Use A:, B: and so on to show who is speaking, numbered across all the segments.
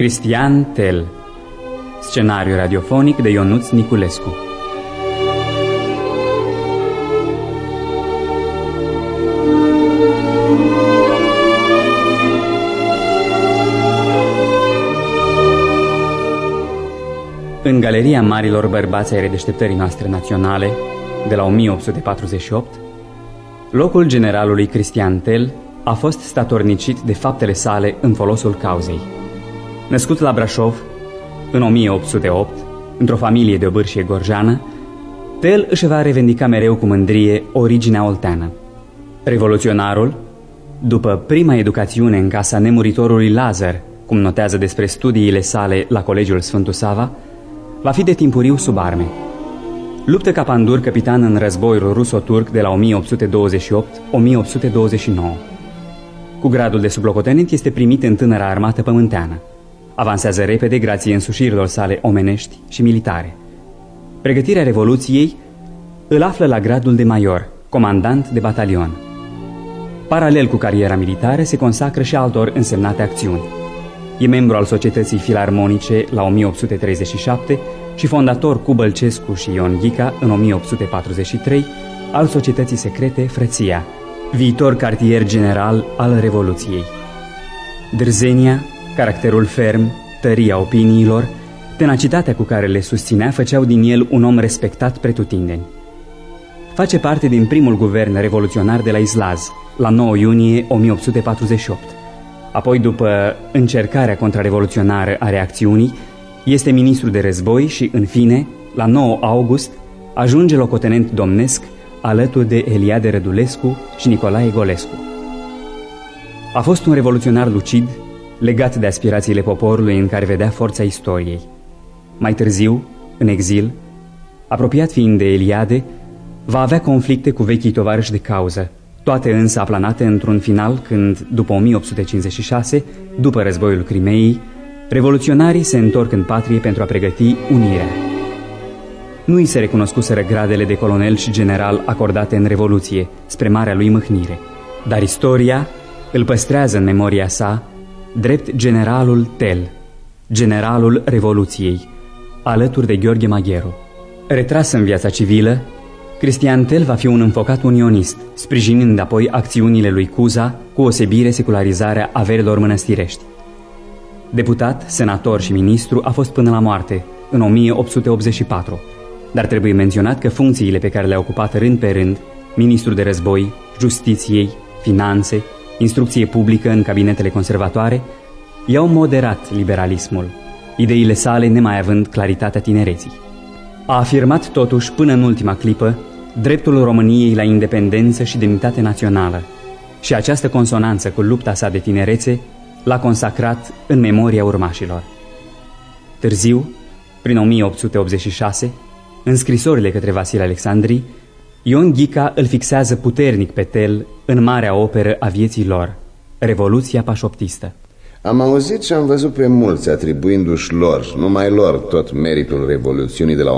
A: Cristian Tel. Scenariu radiofonic de Ionuț Niculescu. În Galeria Marilor Bărbați ai Redeșteptării noastre naționale, de la 1848, locul generalului Cristian Tel a fost statornicit de faptele sale în folosul cauzei. Născut la Brașov în 1808, într-o familie de obârșie gorjană, Tel își va revendica mereu cu mândrie originea olteană. Revoluționarul, după prima educațiune în casa nemuritorului Lazar, cum notează despre studiile sale la Colegiul Sfântul Sava, va fi de timpuriu sub arme. Luptă ca pandur capitan în războiul ruso-turc de la 1828-1829. Cu gradul de sublocotenent este primit în tânăra armată pământeană. Avansează repede grație însușirilor sale omenești și militare. Pregătirea Revoluției îl află la gradul de major, comandant de batalion. Paralel cu cariera militară se consacră și altor însemnate acțiuni. E membru al Societății Filarmonice la 1837 și fondator cu Bălcescu și Ion Ghica în 1843 al Societății Secrete Frăția, viitor cartier general al Revoluției. Dârzenia, caracterul ferm, tăria opiniilor, tenacitatea cu care le susținea făceau din el un om respectat pretutindeni. Face parte din primul guvern revoluționar de la Izlaz, la 9 iunie 1848. Apoi, după încercarea contrarevoluționară a reacțiunii, este ministru de război și, în fine, la 9 august, ajunge locotenent domnesc alături de Eliade Rădulescu și Nicolae Golescu. A fost un revoluționar lucid, legat de aspirațiile poporului în care vedea forța istoriei. Mai târziu, în exil, apropiat fiind de Eliade, va avea conflicte cu vechii tovarăși de cauză, toate însă aplanate într-un final când, după 1856, după războiul Crimeei, revoluționarii se întorc în patrie pentru a pregăti unirea. Nu îi se recunoscuseră gradele de colonel și general acordate în Revoluție, spre marea lui mâhnire, dar istoria îl păstrează în memoria sa drept generalul Tel, generalul Revoluției, alături de Gheorghe Magheru. Retras în viața civilă, Cristian Tel va fi un înfocat unionist, sprijinind apoi acțiunile lui Cuza cu osebire secularizarea averilor mănăstirești. Deputat, senator și ministru a fost până la moarte, în 1884, dar trebuie menționat că funcțiile pe care le-a ocupat rând pe rând, ministru de război, justiției, finanțe, instrucție publică în cabinetele conservatoare, i-au moderat liberalismul, ideile sale nemai având claritatea tinereții. A afirmat totuși până în ultima clipă dreptul României la independență și demnitate națională și această consonanță cu lupta sa de tinerețe l-a consacrat în memoria urmașilor. Târziu, prin 1886, în scrisorile către Vasile Alexandri, Ion Ghica îl fixează puternic pe Tel în marea operă a vieții lor, Revoluția Pașoptistă.
B: Am auzit și am văzut pe mulți atribuindu-și lor, numai lor, tot meritul Revoluțiunii de la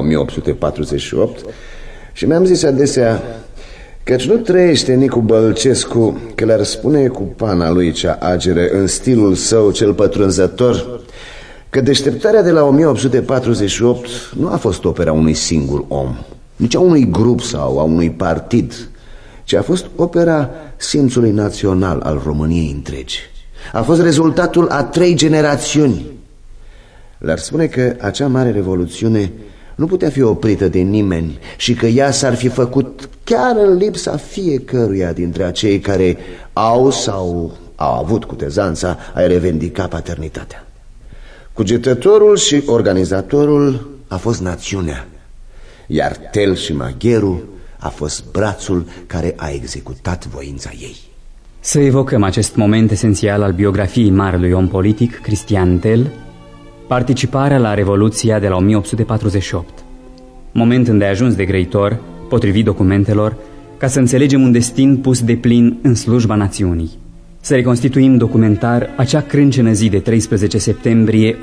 B: 1848 și mi-am zis adesea căci nu trăiește Nicu Bălcescu că le-ar spune cu pana lui cea agere în stilul său cel pătrunzător că deșteptarea de la 1848 nu a fost opera unui singur om, nici a unui grup sau a unui partid, ci a fost opera simțului național al României întregi. A fost rezultatul a 3 generațiuni. Le-ar spune că acea mare revoluțiune nu putea fi oprită de nimeni și că ea s-ar fi făcut chiar în lipsa fiecăruia dintre acei care au sau au avut cutezanța a revendica paternitatea. Cugetătorul și organizatorul a fost națiunea, iar Tel și Magheru a fost brațul care a executat voința ei.
A: Să evocăm acest moment esențial al biografiei marelui om politic, Cristian Tel, participarea la Revoluția de la 1848. Moment îndeajuns de grăitor, potrivit documentelor, ca să înțelegem un destin pus de plin în slujba națiunii. Să reconstituim documentar acea crâncenă zi de 13 septembrie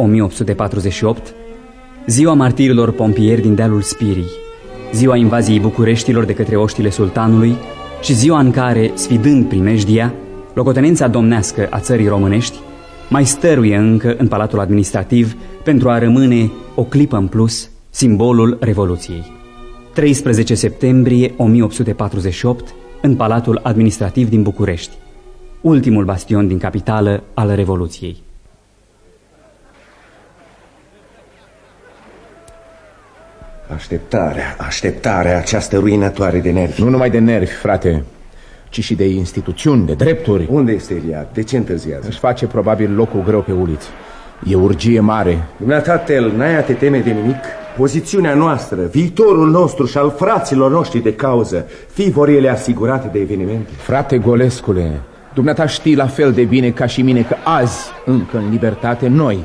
A: 1848, ziua martirilor pompieri din dealul Spirii, ziua invaziei Bucureștilor de către oștile sultanului și ziua în care, sfidând primejdia, locotenența domnească a țării românești, mai stăruie încă în Palatul Administrativ pentru a rămâne o clipă în plus simbolul Revoluției. 13 septembrie 1848, în Palatul Administrativ din București, ultimul bastion din capitală al Revoluției.
C: Așteptarea, această ruinătoare de nervi.
D: Nu numai de nervi, frate, ci și de instituțiuni, de drepturi.
C: Unde este Eliad? De ce întârziază?
D: Își face probabil locul greu pe uliți. E urgie mare.
C: Dumneata, Tel, n-ai a te teme de nimic? Pozițiunea noastră, viitorul nostru și al fraților noștri de cauză, fi vor ele asigurate de evenimente?
D: Frate Golescule, dumneata știi la fel de bine ca și mine că azi, încă în libertate, noi,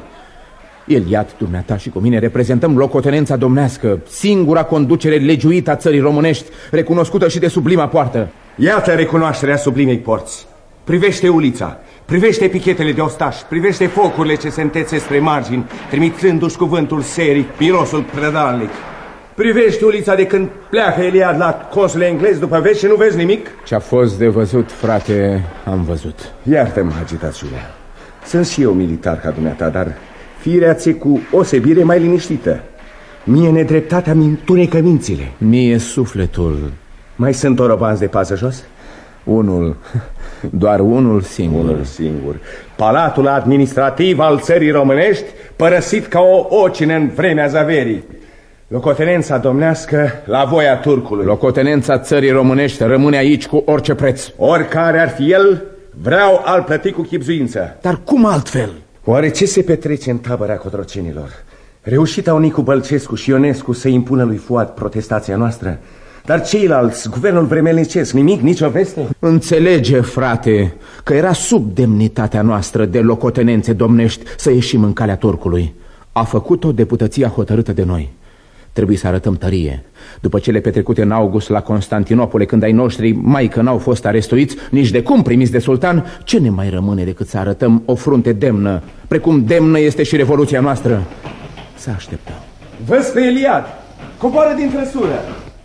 D: Eliad, dumneata și cu mine, reprezentăm locotenența domnească, singura conducere legiuită a țării românești, recunoscută și de sublima poartă.
C: Iată recunoașterea sublimei porți. Privește ulița, privește pichetele de ostași, privește focurile ce se întețe spre margini, trimițându-și cuvântul serii, mirosul prădalnic. Privește ulița de când pleacă Eliad la consul englez după vești și nu vezi nimic?
D: Ce-a fost de văzut, frate, am văzut.
C: Iartă-mă agitațiunea. Sunt și eu militar ca dumneata, dar firea ți-e cu osebire mai liniștită. Mie nedreptatea mi-ntunecă mințile.
D: Mie sufletul.
C: Mai sunt orobanți de pază jos?
D: Unul, doar unul singur.
C: Unul singur. Palatul Administrativ al țării românești, părăsit ca o ocină în vremea zaverii. Locotenența domnească la voia turcului.
D: Locotenența țării românești rămâne aici cu orice preț.
C: Oricare ar fi el, vreau al plăti cu chibzuință.
D: Dar cum altfel?
C: Oare ce se petrece în tabăra cotrocenilor? Reușita Nicu Bălcescu și Ionescu să impună lui Fuad protestația noastră? Dar ceilalți, guvernul vremelnicesc, nimic, nicio veste?
D: Înțelege, frate, că era sub demnitatea noastră de locotenențe domnești să ieșim în calea turcului. A făcut-o deputăția hotărâtă de noi. Trebuie să arătăm tărie. După cele petrecute în august la Constantinopole, când ai noștri mai că n-au fost arestuiți, nici de cum primiți de sultan, ce ne mai rămâne decât să arătăm o frunte demnă, precum demnă este și revoluția noastră? Să așteptăm.
C: Văz pe Eliad, coboară din trăsură.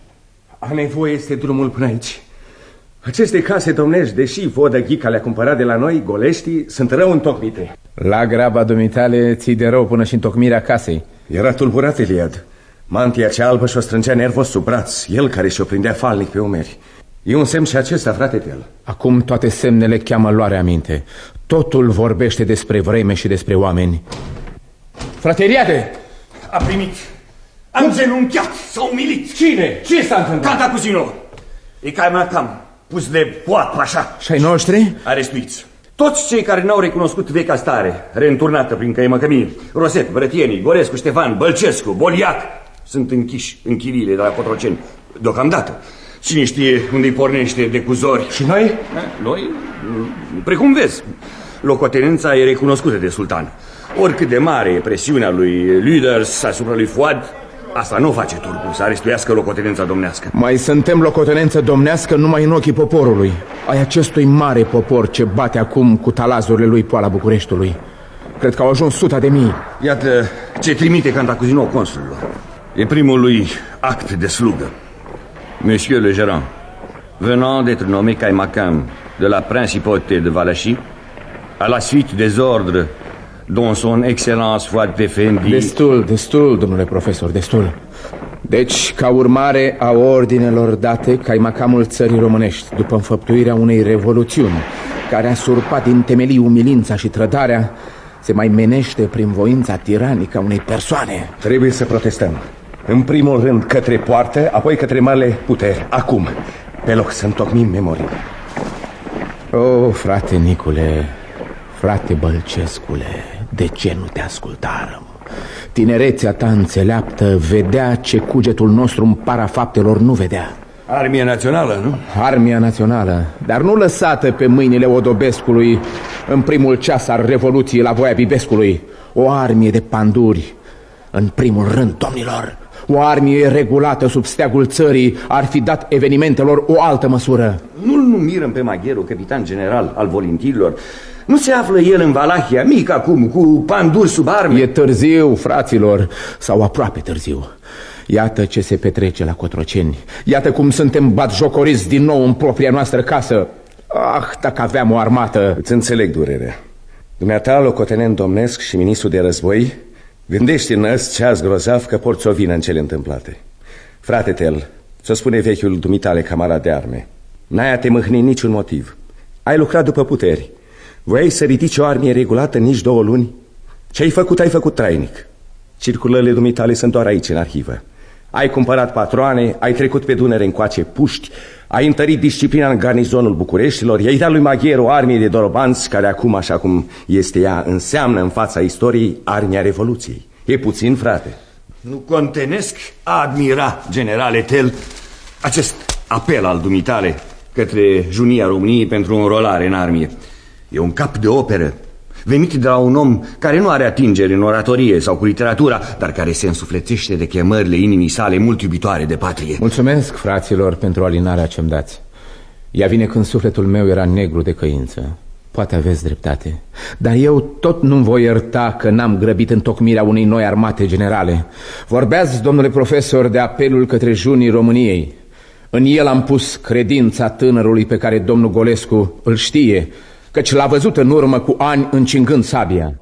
C: A nevoie este drumul până aici. Aceste case domnești, deși Vodă Ghica le-a cumpărat de la noi, goleștii, sunt rău întocmite.
D: La graba dumitale ții de rău până și întocmirea casei.
C: Era tulburat Eliad. Mantia cea albă și-o strângea nervos sub braț, el care și-o prindea falnic pe umeri. E un semn și acesta, frate Tel.
D: Acum toate semnele cheamă luarea minte. Totul vorbește despre vreme și despre oameni. Frate Eliade!
E: A primit. Am genunchiat, s-a umilit.
C: Cine? Ce s-a întâmplat?
E: Cantacuzino. E cam pus de Fuad Pașa.
D: Și ai noștri?
E: Arestuiți. Toți cei care n-au recunoscut vechea stare, reînturnată prin Căimăcămiri, Roset, Brătienii, Gorescu, Ștefan, Bălcescu, Boliac, sunt închiși în chiliile de la Cotroceni, deocamdată. Cine știe unde-i pornește de cuzori.
C: Și noi?
E: Noi, precum vezi, locotenența e recunoscută de sultan. Oricât de mare e presiunea lui Lüders asupra lui Fuad, asta nu face turcul să arestuiască locotenența domnească.
D: Mai suntem locotenență domnească numai în ochii poporului, ai acestui mare popor ce bate acum cu talazurile lui poala Bucureștiului. Cred că au ajuns 100.000.
E: Iată ce trimite Cantacuzino consulilor. E primul lui act de slugă. Monsieur le gérant, venant d'être nommé Caimacan de la principauté de Valachie, à la suite des ordres dont son excellence Fuad Efendi...
D: Destul, domnule profesor, destul. Deci, ca urmare a ordinelor date, Caimacamul țării românești, după înfăptuirea unei revoluțiuni care a surpat din temelii umilința și trădarea, se mai menește prin voința tiranică a unei persoane.
C: Trebuie să protestăm. În primul rând către poartă, apoi către marele puteri. Acum, pe loc să întocmim memoria.
D: Oh, frate Nicule, frate Bălcescule, de ce nu te ascultarăm? Tinerețea ta înțeleaptă vedea ce cugetul nostru în para faptelor nu vedea.
E: Armia națională, nu?
D: Armia națională, dar nu lăsată pe mâinile Odobescului în primul ceas al Revoluției la voia Bibescului. O armie de panduri, în primul rând, domnilor. O armie regulată sub steagul țării ar fi dat evenimentelor o altă măsură.
E: Nu-l numirăm pe Magheru capitan general al volintirilor? Nu se află el în Valahia, mic acum, cu panduri sub arme?
D: E târziu, fraților, sau aproape târziu. Iată ce se petrece la Cotroceni. Iată cum suntem batjocoriți din nou în propria noastră casă. Ah, dacă aveam o armată.
C: Îți înțeleg durerea. Dumneata, locotenent domnesc și ministru de război, gândește în ăst ceas grozav că porți o vină în cele întâmplate. Frate Tel, ți-o spune vechiul dumitale camarad de arme, n-ai a te mâhni niciun motiv. Ai lucrat după puteri. Voiai să ridici o armie regulată în nici 2 luni? Ce ai făcut trainic. Circulările dumitale sunt doar aici, în arhivă. Ai cumpărat patroane, ai trecut pe Dunăre încoace puști, ai întărit disciplina în garnizonul Bucureștilor, i-ai dat lui Maghier o armie de dorobanți care acum, așa cum este ea, înseamnă în fața istoriei armia Revoluției. E puțin, frate?
E: Nu contenesc a admira, generale Tel, acest apel al dumitale către junia României pentru înrolare în armie. E un cap de operă venit de la un om care nu are atingeri în oratorie sau cu literatura, dar care se însuflețește de chemările inimii sale mult iubitoare de patrie.
D: Mulțumesc, fraților, pentru alinarea ce-mi dați. Ea vine când sufletul meu era negru de căință. Poate aveți dreptate, dar eu tot nu voi ierta că n-am grăbit întocmirea unei noi armate generale. Vorbeați, domnule profesor, de apelul către junii României. În el am pus credința tânărului pe care domnul Golescu îl știe, căci l-a văzut în urmă cu ani încingând sabia.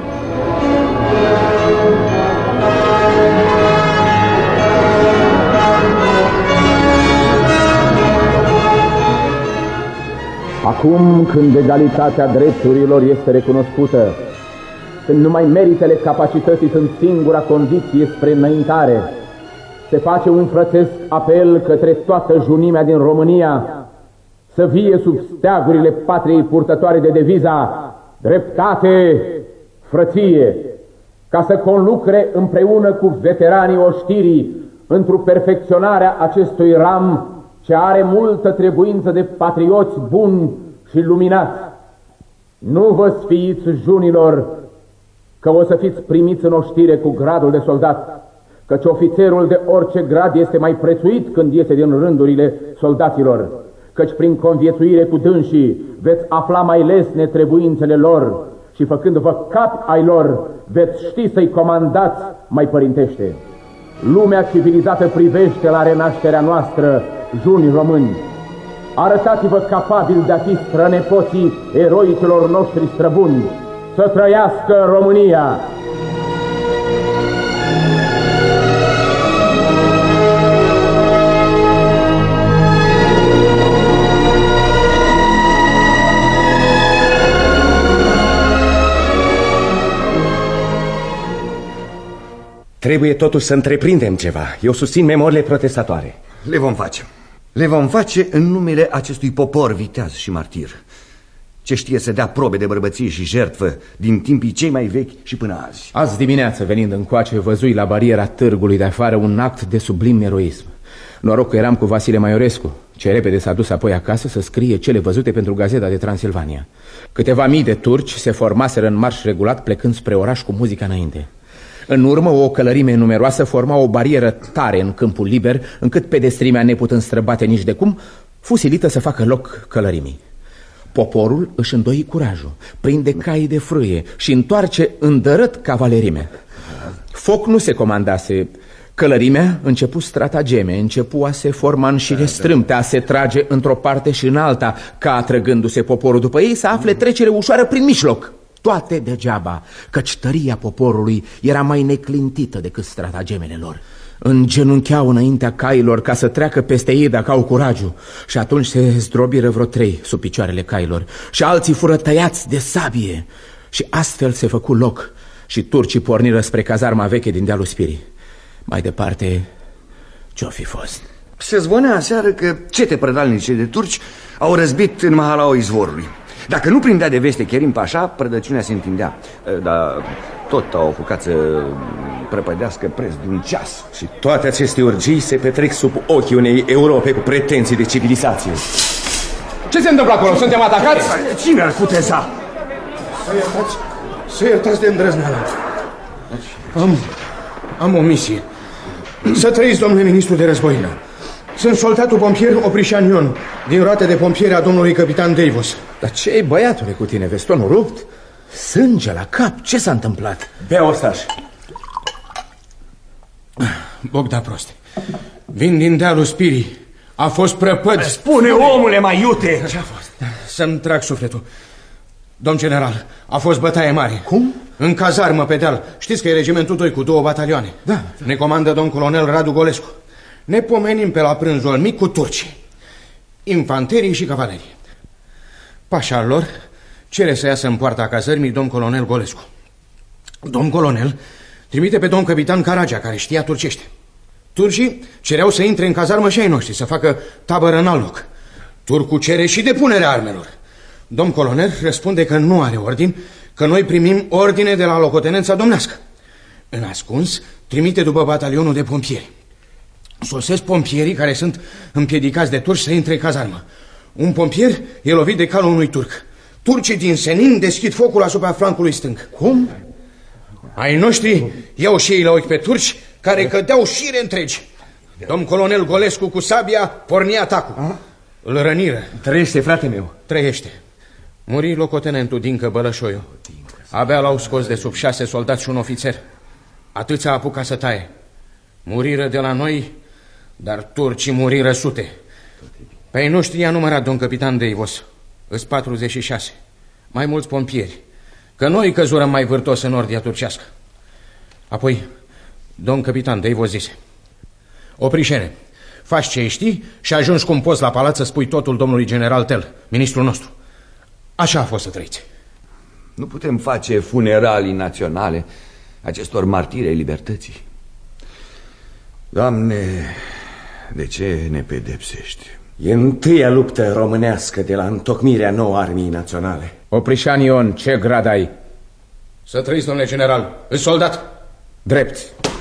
D: Acum, când egalitatea drepturilor este recunoscută, când numai meritele capacității sunt singura condiție spre înaintare, se face un frățesc apel către toată junimea din România să vie sub steagurile patriei purtătoare de deviza dreptate, frăție, ca să conlucre împreună cu veteranii oștirii într-o perfecționarea acestui ram ce are multă trebuință de patrioți buni și luminați. Nu vă sfiiți, junilor, că o să fiți primiți în oștire cu gradul de soldat, căci ofițerul de orice grad este mai prețuit când iese din rândurile soldaților, căci prin conviețuire cu dânsii veți afla mai lesne trebuințele lor și făcându-vă capi ai lor veți ști să-i comandați mai părintește. Lumea civilizată privește la renașterea noastră, juni români. Arătați-vă capabili de a fi strănepoții eroicilor noștri străbuni. Să trăiască România!
C: Trebuie totuși să întreprindem ceva. Eu susțin memoriile protestatoare.
E: Le vom face. Le vom face în numele acestui popor viteaz și martir, ce știe să dea probe de bărbăție și jertfă din timpii cei mai vechi și până azi.
D: Azi dimineață, venind încoace, văzui la bariera târgului de afară un act de sublim eroism. Noroc că eram cu Vasile Maiorescu, ce repede s-a dus apoi acasă să scrie cele văzute pentru Gazeta de Transilvania. Câteva mii de turci se formaseră în marș regulat plecând spre oraș cu muzica înainte. În urmă, o călărime numeroasă forma o barieră tare în câmpul liber, încât pedestrimea, neputând străbate nici de cum, fu silită să facă loc călărimii. Poporul își îndoi curajul, prinde cai de frâie și întoarce îndărât cavalerime. Foc nu se comandase. Călărimea începu stratageme, începu a se forma în șire strâmte, a se trage într-o parte și în alta, ca atrăgându-se poporul după ei să afle trecere ușoară prin mijloc. Toate degeaba, căci tăria poporului era mai neclintită decât stratagemele lor. Îngenuncheau înaintea cailor ca să treacă peste ei dacă au curajul. Și atunci se zdrobiră vreo 3 sub picioarele cailor și alții fură tăiați de sabie. Și astfel se făcu loc și turcii porniră spre cazarma veche din dealul Spirii. Mai departe, ce-o fi fost?
E: Se zvonea aseară că cete prădalnice de turci au răzbit în mahalaua izvorului. Dacă nu prindea de veste Kerim Pașa, prădăciunea se întindea. Dar tot au apucat să prăpădească preț de un ceas.
C: Și toate aceste urgii se petrec sub ochii unei Europe cu pretenții de civilizație.
D: Ce se întâmplă acolo? Suntem atacați?
E: Cine ar cuteza?
F: Să iertați de îndrăzneală. Am o misie. Să trăiți, domnule ministru de război. Sunt soldatul pompier Oprișan Ion, din roata de pompieri a domnului capitan Deivos.
D: Dar ce-i, băiatule, cu tine? Vestonul rupt? Sânge la cap? Ce s-a întâmplat?
C: Bea, ostaș.
F: Bogda proste. Vin din dealul Spirii. A fost prăpăd.
E: Spune, omule, mai iute!
F: Ce-a fost? Să-mi trag sufletul. Domn general, a fost bătaie mare.
D: Cum?
F: În cazarmă pe deal. Știți că e regimentul 2 cu 2 batalioane.
D: Da.
F: Ne comandă domn colonel Radu Golescu. Ne pomenim pe la prânzul mic cu turci, infanterii și cavalerii. Pașa lor cere să iasă în poarta cazărmii domn colonel Golescu. Domn colonel trimite pe domn capitan Caragea, care știa turcește. Turcii cereau să intre în cazarmă și ai noștri, să facă tabără în alt loc. Turcul cere și depunerea armelor. Domn colonel răspunde că nu are ordin, că noi primim ordine de la locotenența domnească. În ascuns trimite după batalionul de pompieri. Sosesc pompierii care sunt împiedicați de turci să intre în cazarmă. Un pompier e lovit de calul unui turc. Turcii din senin deschid focul asupra flancului stâng.
D: Cum?
F: Ai noștri iau și ei la ochi pe turci, care cădeau șire întregi. Domn colonel Golescu cu sabia porni atacul. Îl răniră.
C: Trăiește, frate meu.
F: Trăiește. Muri locotenentul Dincă Bălășoiu. Abia l-au scos de sub 6 soldați și un ofițer. Atâția apuca să taie. Muriră de la noi, dar turcii muriră sute. Pe ai noștri i-a numărat domn capitan Deivos. Îs 46. Mai mulți pompieri. Că noi căzurăm mai vârtos în ordia turcească. Apoi, domn capitan Deivos zise: Oprișene, faci ce știi și ajungi cum poți la palat să spui totul domnului general Tel, ministrul nostru. Așa a fost să trăiți.
E: Nu putem face funeralii naționale acestor martiri ai libertății. Doamne, de ce ne pedepsești?
C: E întâia luptă românească de la întocmirea nouă armii naționale.
D: Oprișan Ion, ce grad ai?
F: Să trăiți, domnule general, îți soldat.
D: Drept.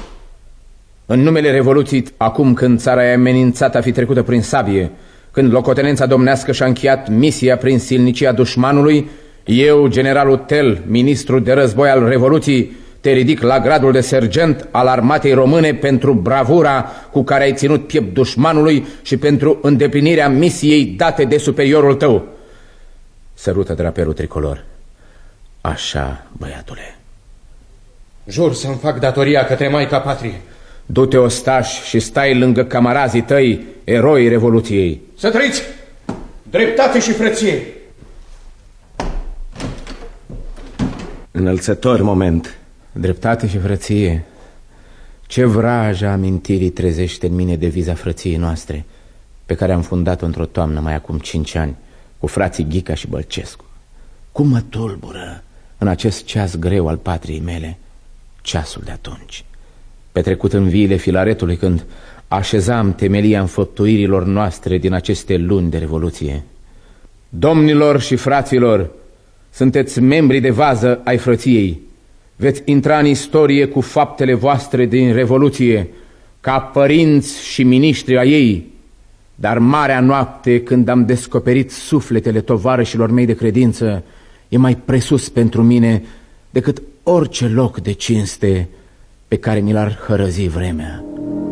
D: În numele Revoluției, acum când țara e amenințată a fi trecută prin sabie, când locotenența domnească și-a încheiat misia prin silnicia dușmanului, eu, generalul Tel, ministru de război al Revoluției, te ridic la gradul de sergent al armatei române pentru bravura cu care ai ținut piept dușmanului și pentru îndeplinirea misiei date de superiorul tău. Sărută drapelul tricolor. Așa, băiatule.
F: Jur să-mi fac datoria către Maica Patriei.
D: Du-te, ostaș, și stai lângă camarazii tăi, eroii Revoluției.
F: Să trăiți! Dreptate și frăție!
C: Înălțător moment.
D: Dreptate și frăție. Ce vrajă amintirii trezește în mine deviza frăției noastre, pe care am fundat-o într-o toamnă mai acum 5 ani, cu frații Ghica și Bălcescu. Cum mă tulbură în acest ceas greu al patriei mele, ceasul de atunci, petrecut în viile Filaretului, când așezam temelia înfăptuirilor noastre din aceste luni de Revoluție. Domnilor și fraților, sunteți membri de vază ai frăției. Veți intra în istorie cu faptele voastre din Revoluție, ca părinți și miniștri ai ei. Dar marea noapte, când am descoperit sufletele tovarășilor mei de credință, e mai presus pentru mine decât orice loc de cinste pe care mi l-ar hărăzi vremea.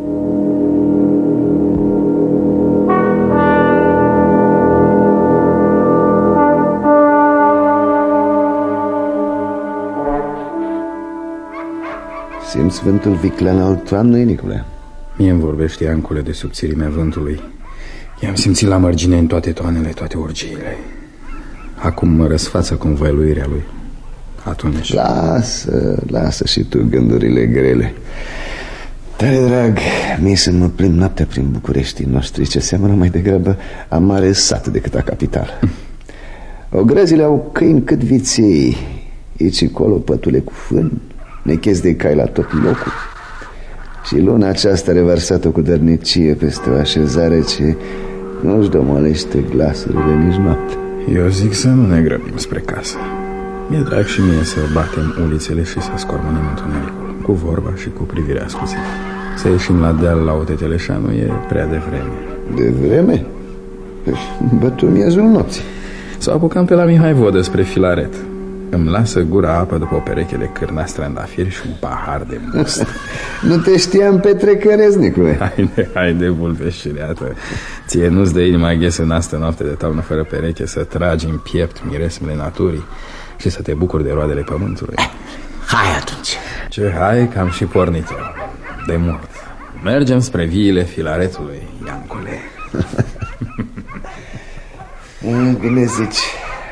B: Simți vântul viclean al toamnei, Nicule?
G: Mie-mi vorbește Iancule de subțirimea vântului. I-am simțit la mărgine în toate toanele, toate orgiile. Acum mă răsfață convăluirea lui. Atunci...
B: Lasă și tu gândurile grele. Tare drag, mie să mă plimb noaptea prin Bucureștii noștri, ce seamănă mai degrabă a mare sat decât a capitală. Ogrăzile au câini cât viței, aici colo pătule cu fân, nechezi de cai la tot locul. Și luna aceasta revărsată cu dărnicie peste o așezare ce nu-și domolește glasurile nici noapte.
G: Eu zic să nu ne grăbim spre casă. Mi-e drag și mie să batem ulițele și să scormonim întunericul, cu vorba și cu privirea ascuțită. Să ieșim la deal la o teteleșanu e prea devreme.
B: Devreme? Bătul miezul nopții.
G: Să apucăm pe la Mihai Vodă spre Filaret. Îmi lasă gura apă după o pereche de cârnați trandafiri și un pahar de must.
B: Nu te știam petrecăresc, Nicule.
G: Haide, vulpeșileată. Ție nu-ți dă inima ghesă în astă noapte de toamnă fără pereche să tragi în piept miresmele naturii și să te bucuri de roadele pământului.
D: Hai atunci.
G: Ce hai, că am și pornit eu. De mult. Mergem spre viile Filaretului, Iancule.
B: Bine zici.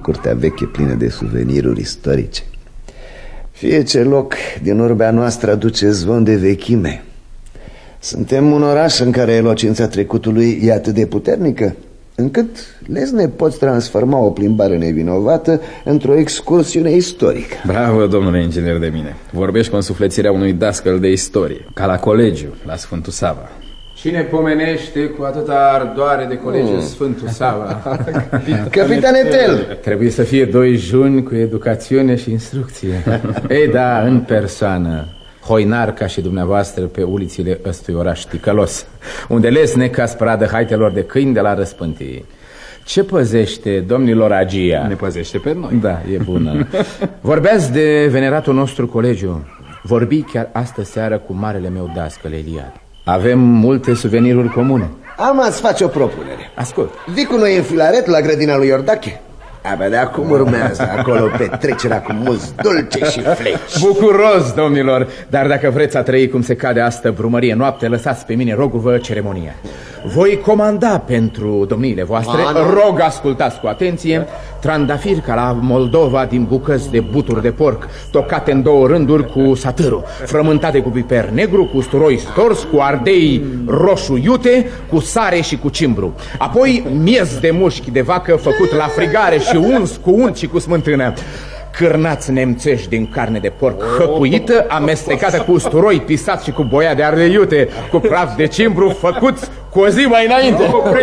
B: curtea veche plină de suveniruri istorice. Fie ce loc din urbea noastră aduce zvon de vechime. Suntem un oraș în care elocința trecutului e atât de puternică încât lesne poți transforma o plimbare nevinovată într-o excursiune istorică.
G: Bravo, domnule inginer de mine. Vorbești cu însuflețirea unui dascăl de istorie, ca la colegiu, la Sfântul Sava.
D: Cine pomenește cu atâta ardoare de colegiul Sfântul Sava?
B: Capitane Tel!
D: Trebuie să fie 2 juni cu educațiune și instrucție. Ei da, în persoană, hoinar ca și dumneavoastră pe ulițile ăstui oraș ticălos, unde lesne ca spradă haitelor de câini de la răspântii. Ce păzește domnilor Agia?
G: Ne păzește pe noi.
D: Da, e bună. Vorbeați de veneratul nostru colegiu. Vorbi chiar astă seară cu marele meu dascăl Eliad. Avem multe suveniruri comune.
B: Am ați face o propunere.
D: Ascult.
B: Vii cu noi în Filaret la grădina lui Iordache? Abia de acum urmează acolo petrecerea cu mulți dulce și fleci.
D: Bucuros, domnilor. Dar dacă vreți să trăi cum se cade astă brumărie noapte, lăsați pe mine, rogul-vă, ceremonia. Voi comanda pentru domniile voastre, rog, ascultați cu atenție, trandafiri ca la Moldova din bucăți de buturi de porc, tocate în 2 rânduri cu satârul, frământate cu piper negru, cu usturoi stors, cu ardei roșu iute, cu sare și cu cimbru. Apoi miez de mușchi de vacă făcut la frigare și uns cu unt și cu smântână. Cârnați nemțești din carne de porc hăpuită, amestecată cu usturoi pisat și cu boia de ardei iute, cu praf de cimbru făcuți cu o zi mai înainte.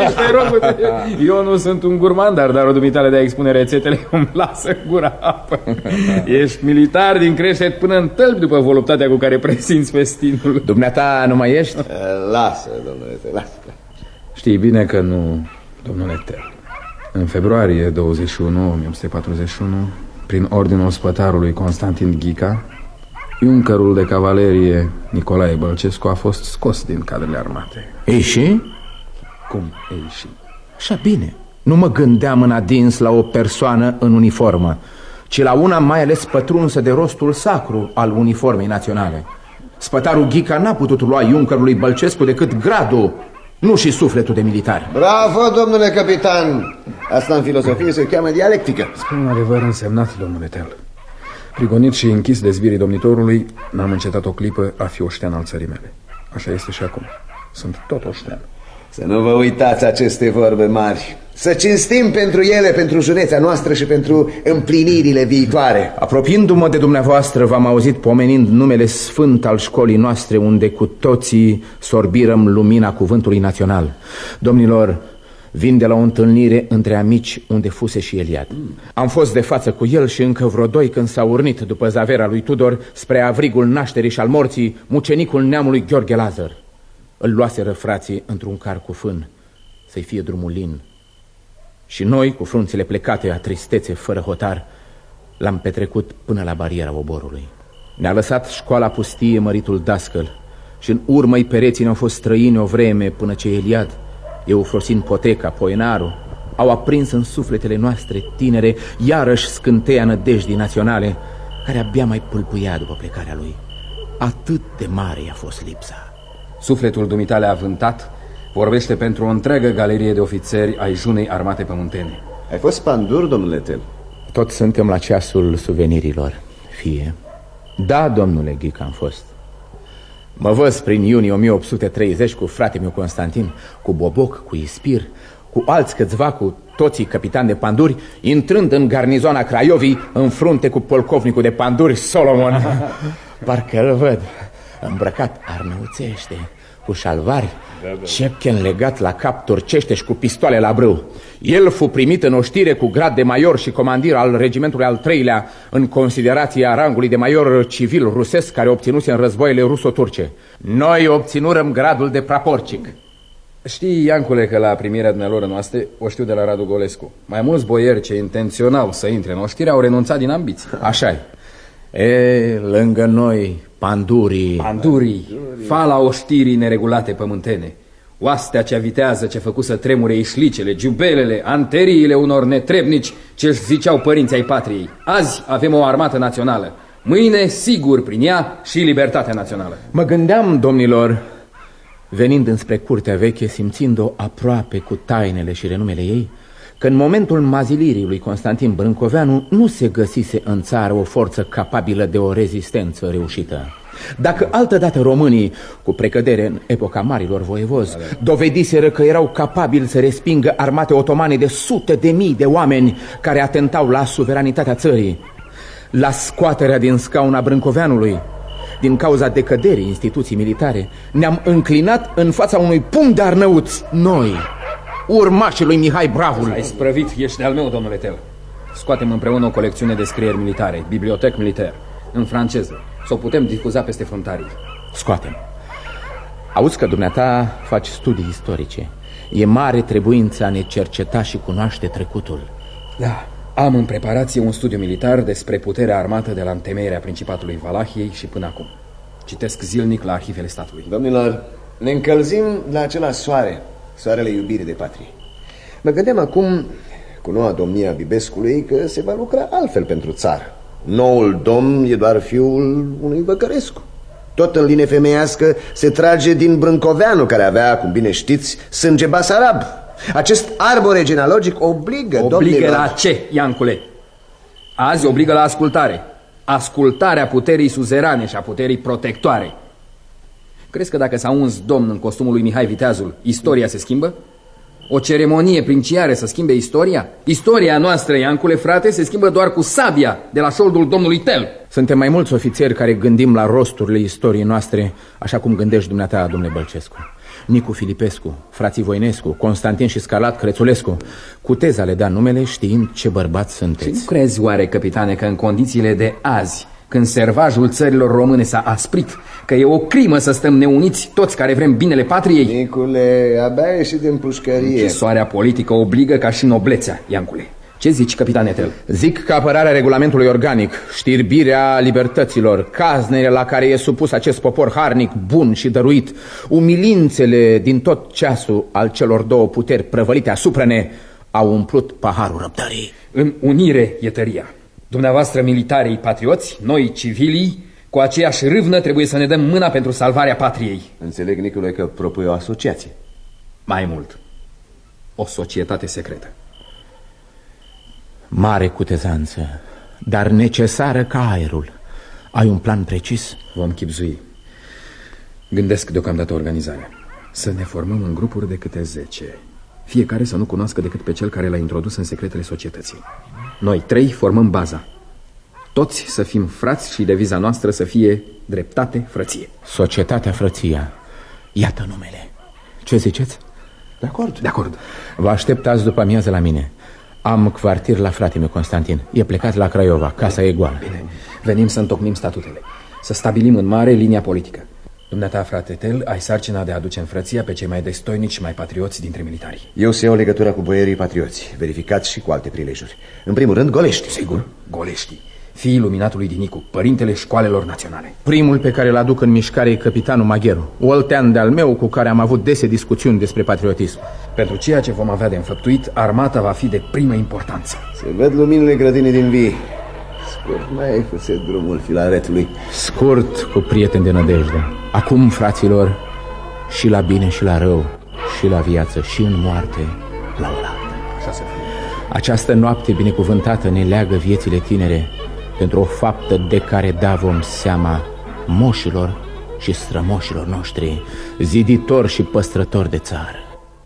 G: Eu nu sunt un gurman, dar darul dumitale de a expune rețetele îmi lasă gura apă. Ești militar din creștet până în tălpi după voluptatea cu care prezinți festinul.
D: Dumneata nu mai ești?
B: Lasă, domnule, lasă.
G: Știi bine că nu, domnule Tel. În februarie 21, 1841, prin ordinul spătarului Constantin Ghica, iuncărul de cavalerie Nicolae Bălcescu a fost scos din cadrele armate.
D: Ei și?
G: Cum ei și?
D: Așa bine. Nu mă gândeam în adins la o persoană în uniformă, ci la una mai ales pătrunsă de rostul sacru al uniformei naționale. Spătarul Ghica n-a putut lua iuncărului Bălcescu decât gradul, nu și sufletul de militar.
B: Bravo, domnule capitan! Asta în filosofie se cheamă dialectică.
G: Spune un adevăr însemnat, domnule Tel. Prigonit și închis de zvirii domnitorului, n-am încetat o clipă a fi oștean al țării mele. Așa este și acum. Sunt tot oștean.
B: Să nu vă uitați aceste vorbe mari. Să cinstim pentru ele, pentru junețea noastră și pentru împlinirile viitoare.
D: Apropiindu-mă de dumneavoastră, v-am auzit pomenind numele sfânt al școlii noastre, unde cu toții sorbirăm lumina cuvântului național. Domnilor, vin de la o întâlnire între amici unde fuse și Eliad. Am fost de față cu el și încă vreo 2 când s-a urnit după zaverea lui Tudor spre avrigul nașterii și al morții mucenicul neamului Gheorghe Lazar. Îl luaseră frații într-un car cu fân să-i fie drumul lin. Și noi, cu frunțile plecate a tristețe fără hotar, l-am petrecut până la bariera oborului. Ne-a lăsat școala pustie măritul dascăl și în urmă-i pereții ne-au fost străini o vreme până ce Eliad, Eufrosin Poteca, Poenarul, au aprins în sufletele noastre tinere iarăși scânteia nădejdii naționale, care abia mai pâlpâia după plecarea lui. Atât de mare i-a fost lipsa.
G: Sufletul dumitale avântat vorbește pentru o întreagă galerie de ofițeri ai junei armate pământene.
B: Ai fost pandur, domnule Tel?
D: Tot suntem la ceasul suvenirilor, fie. Da, domnule Ghica, am fost. Mă văz prin iunie 1830 cu fratele meu Constantin, cu Boboc, cu Ispir, cu alți câțiva, cu toții capitani de panduri, intrând în garnizoana Craiovii în frunte cu polcovnicul de panduri Solomon. Parcă îl văd, îmbrăcat arnăuțește, cu șalvari, cepchen legat la cap turcește și cu pistoale la brâu. El fu primit în oștire cu grad de major și comandir al regimentului al 3-lea, în considerație a rangului de major civil rusesc care obținuse în războaiele ruso-turce. Noi obținurăm gradul de praporcic.
G: Știi, Iancule, că la primirea dumnealor noastre o știu de la Radu Golescu. Mai mulți boieri ce intenționau să intre în oștire au renunțat din ambiție.
D: Așa-i. E, lângă noi, pandurii,
G: fala oștirii neregulate pământene, oastea cea vitează ce făcu să tremure ișlicele, giubelele, anteriile unor netrebnici ce-și ziceau părinții ai patriei. Azi avem o armată națională, mâine, sigur, prin ea și libertatea națională.
D: Mă gândeam, domnilor, venind înspre curtea veche, simțind-o aproape cu tainele și renumele ei, că în momentul mazilirii lui Constantin Brâncoveanu nu se găsise în țară o forță capabilă de o rezistență reușită. Dacă altădată românii, cu precădere în epoca marilor voievozi, dovediseră că erau capabili să respingă armate otomane de sute de mii de oameni care atentau la suveranitatea țării, la scoaterea din scauna Brâncoveanului, din cauza decăderii instituții militare, ne-am înclinat în fața unui punct de arnăuți, noi, urmașii lui Mihai Bravul.
H: Ai sprăvit, ești de-al meu, domnule Tel. Scoatem împreună o colecțiune de scrieri militare, bibliotec militar, în franceză. Să o putem difuza peste fruntarii.
D: Scoatem. Auzi că dumneata faci studii istorice. E mare trebuință a ne cerceta și cunoaște trecutul.
H: Da, am în preparație un studiu militar despre puterea armată de la întemeierea Principatului Valahiei și până acum. Citesc zilnic la arhivele statului.
B: Domnilor, ne încălzim la acela soare, soarele iubirii de patrie. Mă gândeam acum, cu noua domnie a Bibescului, că se va lucra altfel pentru țară. Noul domn e doar fiul unui Văcărescu. Tot în linie femeiască se trage din Brâncoveanu, care avea, cum bine știți, sânge basarab. Acest arbore genealogic obligă,
H: domnilor... la ce, Iancule? Azi obligă la ascultare. Ascultarea puterii suzerane și a puterii protectoare. Crezi că dacă s-a uns domn în costumul lui Mihai Viteazul, istoria se schimbă? O ceremonie princiară să schimbe istoria? Istoria noastră, Iancule, frate, se schimbă doar cu sabia de la șoldul domnului Tel.
D: Suntem mai mulți ofițeri care gândim la rosturile istoriei noastre, așa cum gândești dumneata, domnule Bălcescu. Nicu Filipescu, frații Voinescu, Constantin și Scarlat Crețulescu. Cu teza le da numele știind ce bărbați sunteți.
H: Și nu crezi oare, capitane, că în condițiile de azi, când servajul țărilor române s-a asprit, că e o crimă să stăm neuniți toți care vrem binele patriei?
B: Nicule, abia ieșit din pușcărie.
H: Închisoarea politică obligă ca și noblețea, Iancule. Ce zici, capitane Tel?
D: Zic că apărarea regulamentului organic, știrbirea libertăților, caznele la care e supus acest popor harnic, bun și dăruit, umilințele din tot ceasul al celor două puteri prăvălite asupra-ne, au umplut paharul răbdării.
H: În unire e tăria. Dumneavoastră militarii patrioți, noi civilii, cu aceeași râvnă trebuie să ne dăm mâna pentru salvarea patriei.
B: Înțeleg, Nicule, că propui o asociație.
H: Mai mult, o societate secretă.
D: Mare cutezanță, dar necesară ca aerul. Ai un plan precis?
H: Vom chibzui. Gândesc deocamdată organizarea. Să ne formăm în grupuri de câte 10. Fiecare să nu cunoască decât pe cel care l-a introdus în secretele societății. Noi 3 formăm baza. Toți să fim frați și deviza noastră să fie dreptate, frăție.
D: Societatea, frăția. Iată numele. Ce ziceți?
B: De acord.
H: De acord.
D: Vă aștept azi după amiază la mine. Am quartier la fratele meu Constantin. E plecat la Craiova, casa e goală.
H: Bine, venim să întocmim statutele. Să stabilim în mare linia politică. Dumneata, frate Tel, ai sarcina de a aduce în frăția pe cei mai destoinici și mai patrioți dintre militari.
B: Eu să iau legătura cu boierii patrioți, verificați și cu alte prilejuri. În primul rând, Golești.
H: Sigur, Golești, fiii luminatului Dinicu, părintele școalelor naționale.
D: Primul pe care îl aduc în mișcare e capitanul Magheru, oltean de-al meu cu care am avut dese discuțiuni despre patriotism.
H: Pentru ceea ce vom avea de înfăptuit, armata va fi de primă importanță.
B: Se ved luminile grădinii din vii. Scurt, mai fuse drumul filaretului.
D: Scurt, cu prieteni de nădejde. Acum, fraților, și la bine și la rău, și la viață și în moarte, la oaltă.
H: Așa să fie.
D: Această noapte binecuvântată ne leagă viețile tinere pentru o faptă de care da vom seama moșilor și strămoșilor noștri, ziditori și păstrători de țară.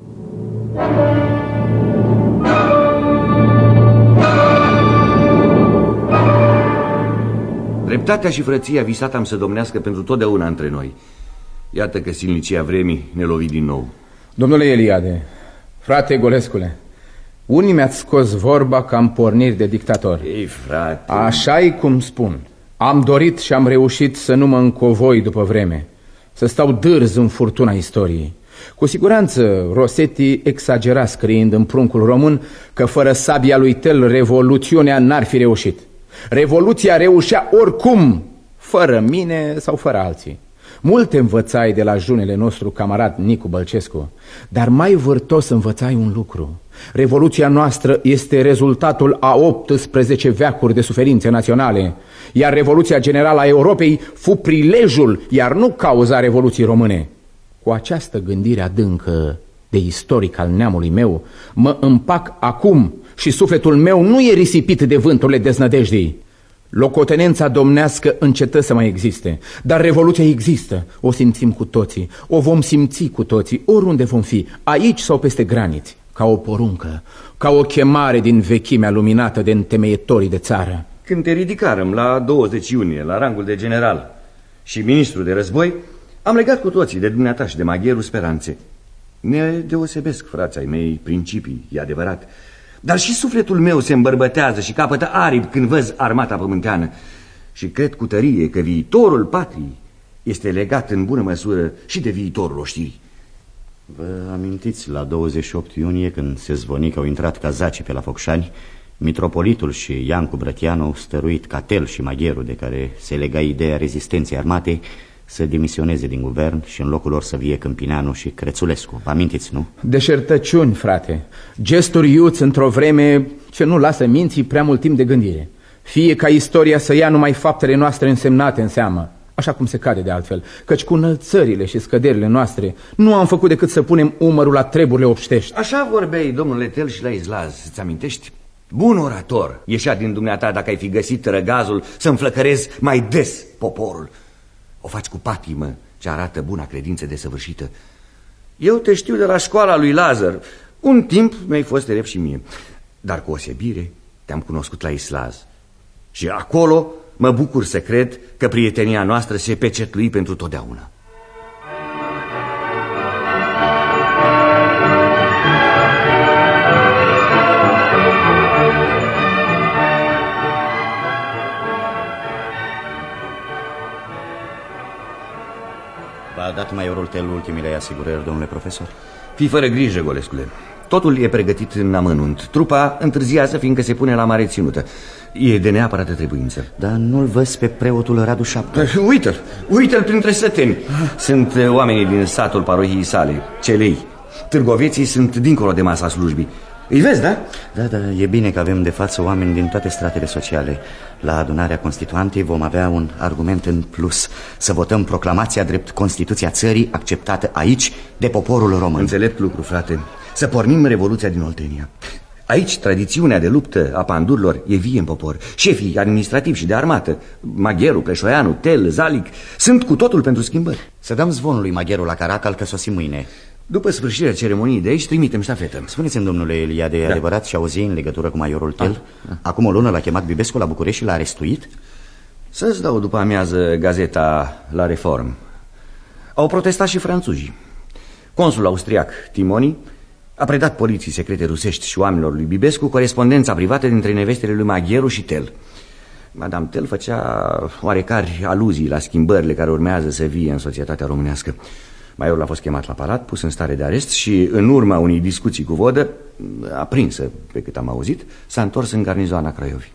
E: Dreptatea și frăția visat am să domnească pentru totdeauna între noi. Iată că silnicia vremii ne lovi din nou.
D: Domnule Eliade, frate Golescule, unii mi-ați scos vorba că am porniri de dictator.
E: Ei, frate...
D: Așa-i cum spun. Am dorit și am reușit să nu mă încovoi după vreme, să stau dârz în furtuna istoriei. Cu siguranță Rossetti exagera scriind în Pruncul Român că fără sabia lui Tel revoluțiunea n-ar fi reușit. Revoluția reușea oricum, fără mine sau fără alții. Multe învățai de la junele nostru camarad Nicu Bălcescu, dar mai vârtos învățai un lucru. Revoluția noastră este rezultatul a 18 veacuri de suferințe naționale, iar Revoluția Generală a Europei fu prilejul, iar nu cauza Revoluției Române. Cu această gândire adâncă de istoric al neamului meu, mă împac acum și sufletul meu nu e risipit de vânturile deznădejdii. Locotenența domnească încetă să mai existe, dar revoluția există, o simțim cu toții, o vom simți cu toții, oriunde vom fi, aici sau peste graniți, ca o poruncă, ca o chemare din vechimea luminată de întemeietorii de țară.
E: Când te ridicarăm la 20 iunie, la rangul de general și ministru de război, am legat cu toții de dumneata și de magherul speranțe. Ne deosebesc, frații mei, principii, e adevărat, dar și sufletul meu se îmbărbătează și capătă aripi când văz armata pământeană. Și cred cu tărie că viitorul patriei este legat în bună măsură și de viitorul oștirii.
I: Vă amintiți la 28 iunie, când se zvoni că au intrat cazacii pe la Focșani, mitropolitul și Iancu Brătianu au stăruit ca Tel și magherul, de care se lega ideea rezistenței armatei, să demisioneze din guvern și în locul lor să vie Câmpineanu și Crețulescu. Vă amintiți, nu?
D: Deșertăciuni, frate. Gesturi iuți într-o vreme ce nu lasă minții prea mult timp de gândire. Fie ca istoria să ia numai faptele noastre însemnate în seamă, așa cum se cade de altfel, căci cu înălțările și scăderile noastre nu am făcut decât să punem umărul la treburile obștești.
E: Așa vorbeai, domnule Tel, și la Izlaz, îți amintești? Bun orator, ieșea din dumneata dacă ai fi găsit răgazul să înflăcărezi mai des poporul. O faci cu patimă ce arată buna credință desăvârșită. Eu te știu de la școala lui Lazar. Un timp mi-ai fost elev și mie, dar cu osebire te-am cunoscut la Islaz. Și acolo mă bucur să cred că prietenia noastră se pecetlui pentru totdeauna.
I: V-a dat maiorul Tel ultimile asigurări, domnule profesor?
E: Fii fără grijă, Golescule. Totul e pregătit în amănunt. Trupa întârziază fiindcă se pune la mare ținută. E de neapărată trebuință.
I: Dar nu-l văz pe preotul Radu Șapcă.
E: Uite-l printre săteni. Sunt oamenii din satul parohiei sale, celei. Târgoveții sunt dincolo de masa slujbii. Îi vezi, da?
I: Da, e bine că avem de față oameni din toate stratele sociale. La adunarea constituantei vom avea un argument în plus: să votăm proclamația drept Constituția țării, acceptată aici de poporul român.
E: Înțelept lucru, frate. Să pornim revoluția din Oltenia. Aici tradițiunea de luptă a pandurilor e vie în popor. Șefii administrativi și de armată, Magheru, Pleșoianu, Tel, Zalic, sunt cu totul pentru schimbări.
I: Să dăm zvonul lui Magheru la Caracal că sosim mâine.
E: După sfârșirea ceremoniei de aici, trimitem ștafetă.
I: Spuneți-mi, domnule Eliade, da, adevărat și auzi în legătură cu maiorul Tel? Acum o lună l-a chemat Bibescu la București și l-a arestuit?
E: Să-ți dau după amiază gazeta La Reform. Au protestat și franțuzii. Consul austriac Timoni a predat poliției secrete rusești și oamenilor lui Bibescu corespondența privată dintre nevestele lui Magheru și Tel. Madame Tel făcea oarecare aluzii la schimbările care urmează să vie în societatea românească. Maiorul a fost chemat la palat, pus în stare de arest și, în urma unei discuții cu vodă, aprinsă, pe cât am auzit, s-a întors în garnizoana Craiovii.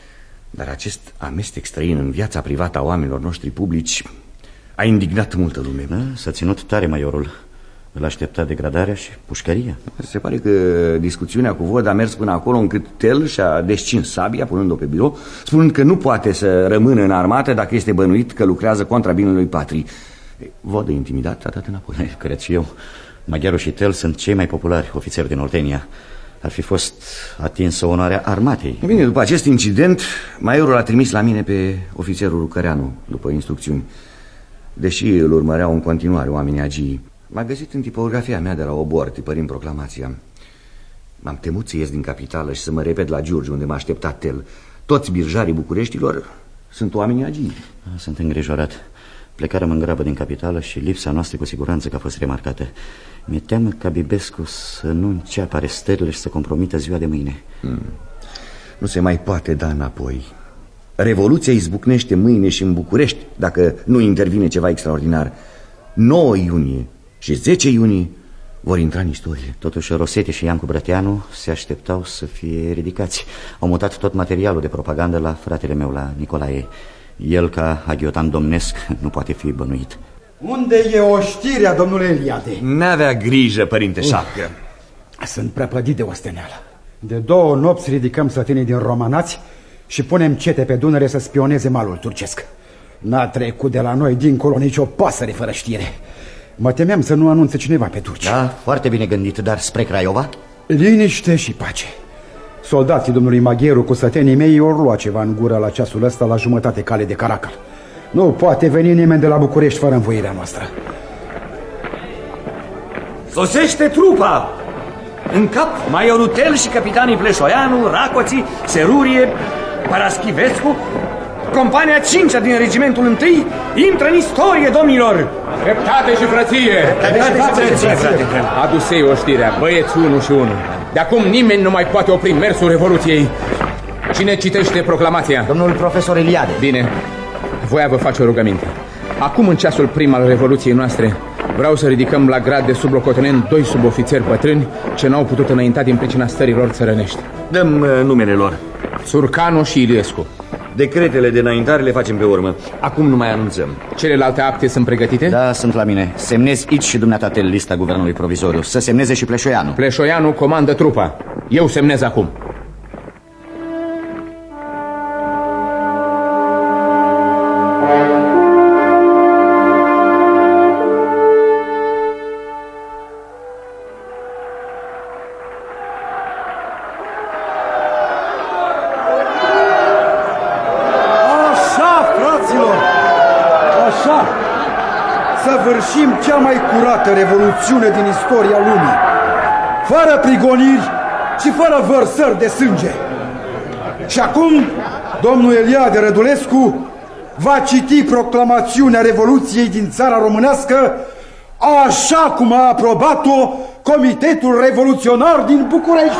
E: Dar acest amestec străin în viața privată a oamenilor noștri publici a indignat multă lume.
I: Da, s-a ținut tare maiorul. Îl aștepta degradarea și pușcăria.
E: Se pare că discuțiunea cu vodă a mers până acolo încât Tel și-a descins sabia, punând-o pe birou, spunând că nu poate să rămână în armată dacă este bănuit că lucrează contra binelui patrii. Vodă intimidat, a dat înapoi.
I: Cred și eu. Magheru și Tel sunt cei mai populari ofițeri din Oltenia. Ar fi fost atinsă onoarea armatei.
E: Bine, după acest incident, maiorul a trimis la mine pe ofițerul Rucăreanu, după instrucțiuni. Deși îl urmăreau în continuare oamenii agii, m-a găsit în tipografia mea de la obor, tipărind proclamația. M-am temut să ies din capitală și să mă repet la Giurgiu, unde m-a așteptat Tel. Toți birjarii Bucureștilor sunt oamenii agii.
I: Sunt îngrijorat. Plecarea în grabă din capitală și lipsa noastră cu siguranță că a fost remarcată. Mi-e teamă ca Bibescu să nu înceapă arestările și să compromită ziua de mâine.
E: Nu se mai poate da înapoi. Revoluția izbucnește mâine și în București dacă nu intervine ceva extraordinar. 9 iunie și 10 iunie vor intra în istorie.
I: Totuși Rosete și Iancu Brătianu se așteptau să fie ridicați. Au mutat tot materialul de propagandă la fratele meu, la Nicolae. El, ca aghiotan domnesc, nu poate fi bănuit.
J: Unde e oștirea, domnule Eliade?
E: N-avea grijă, părinte Șapcă.
J: Sunt prea plădit de osteneală. De 2 nopți ridicăm sătenii din Romanați și punem cete pe Dunăre să spioneze malul turcesc. N-a trecut de la noi dincolo nicio pasăre fără știre. Mă temeam să nu anunțe cineva pe turci.
I: Da, foarte bine gândit, dar spre Craiova?
J: Liniște și pace. Soldații domnului Magheru cu sătenii mei ori lua ceva în gură la ceasul ăsta la jumătate cale de Caracal. Nu poate veni nimeni de la București fără învoirea noastră.
E: Sosește trupa! În cap Maiorul Tel și capitanii Pleșoianu, Racoții, Serurie, Paraschivescu. Compania 5-a din regimentul 1 intră în istorie, domnilor!
D: Dreptate și frăție! Adu-se-i oștirea, băieți unul și unul. De acum nimeni nu mai poate opri mersul Revoluției. Cine citește proclamația?
I: Domnul profesor Eliade.
D: Bine, voia vă face o rugăminte. Acum, în ceasul prim al Revoluției noastre, vreau să ridicăm la grad de sublocotenent 2 subofițeri bătrâni ce n-au putut înainta din pricina stărilor țărănești.
E: Dăm numele lor.
D: Surcanu și Iliescu.
E: Decretele de înaintare le facem pe urmă. Acum nu mai anunțăm.
D: Celelalte acte sunt pregătite?
I: Da, sunt la mine. Semnezi aici și dumneata Tel lista guvernului provizoriu. Să semneze și Pleșoianu.
D: Pleșoianu comandă trupa. Eu semnez acum.
J: Săvârșim cea mai curată revoluțiune din istoria lumii, fără prigoniri și fără vărsări de sânge. Și acum, domnul Eliade Rădulescu va citi proclamațiunea Revoluției din țara românească, așa cum a aprobat-o Comitetul Revoluționar din București.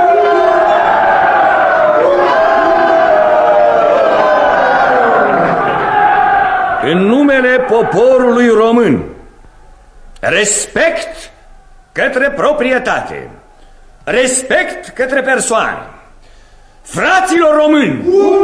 E: În numele poporului român, respect către proprietate, respect către persoane, fraților români!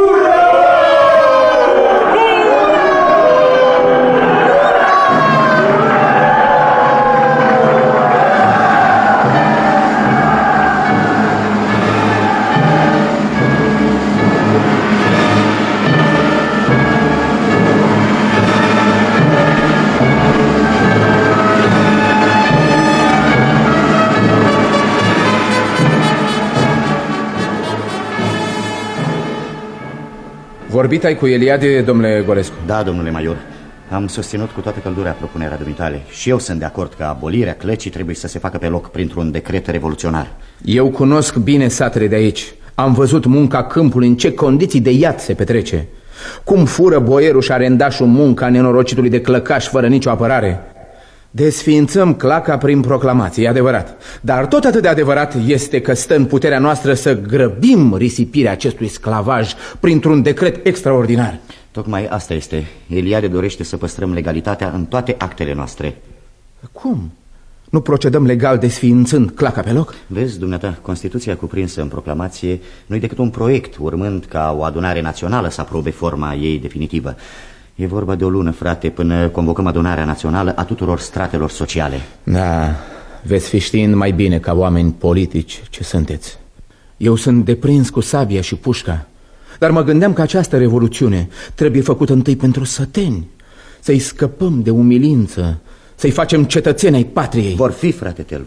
D: Vorbit ai cu Eliade, domnule Golescu?
I: Da, domnule Maior. Am susținut cu toată căldura propunerea dumitale. Și eu sunt de acord că abolirea clăcii trebuie să se facă pe loc printr-un decret revoluționar.
D: Eu cunosc bine satele de aici. Am văzut munca câmpului, în ce condiții de iad se petrece. Cum fură boierul și arendașul munca nenorocitului de clăcaș fără nicio apărare. Desființăm claca prin proclamație, e adevărat. Dar tot atât de adevărat este că stă în puterea noastră să grăbim risipirea acestui sclavaj printr-un decret extraordinar.
I: Tocmai asta este. Eliade dorește să păstrăm legalitatea în toate actele noastre.
D: Cum? Nu procedăm legal desființând claca pe loc?
I: Vezi, dumneata, Constituția cuprinsă în proclamație nu-i decât un proiect, urmând ca o adunare națională să aprobe forma ei definitivă. E vorba de o lună, frate, până convocăm adunarea națională a tuturor stratelor sociale.
D: Da, veți fi știind mai bine ca oameni politici ce sunteți. Eu sunt deprins cu sabia și pușca, dar mă gândeam că această revoluțiune trebuie făcută întâi pentru săteni, să-i scăpăm de umilință, să-i facem cetățeni ai patriei.
I: Vor fi, frate Tel,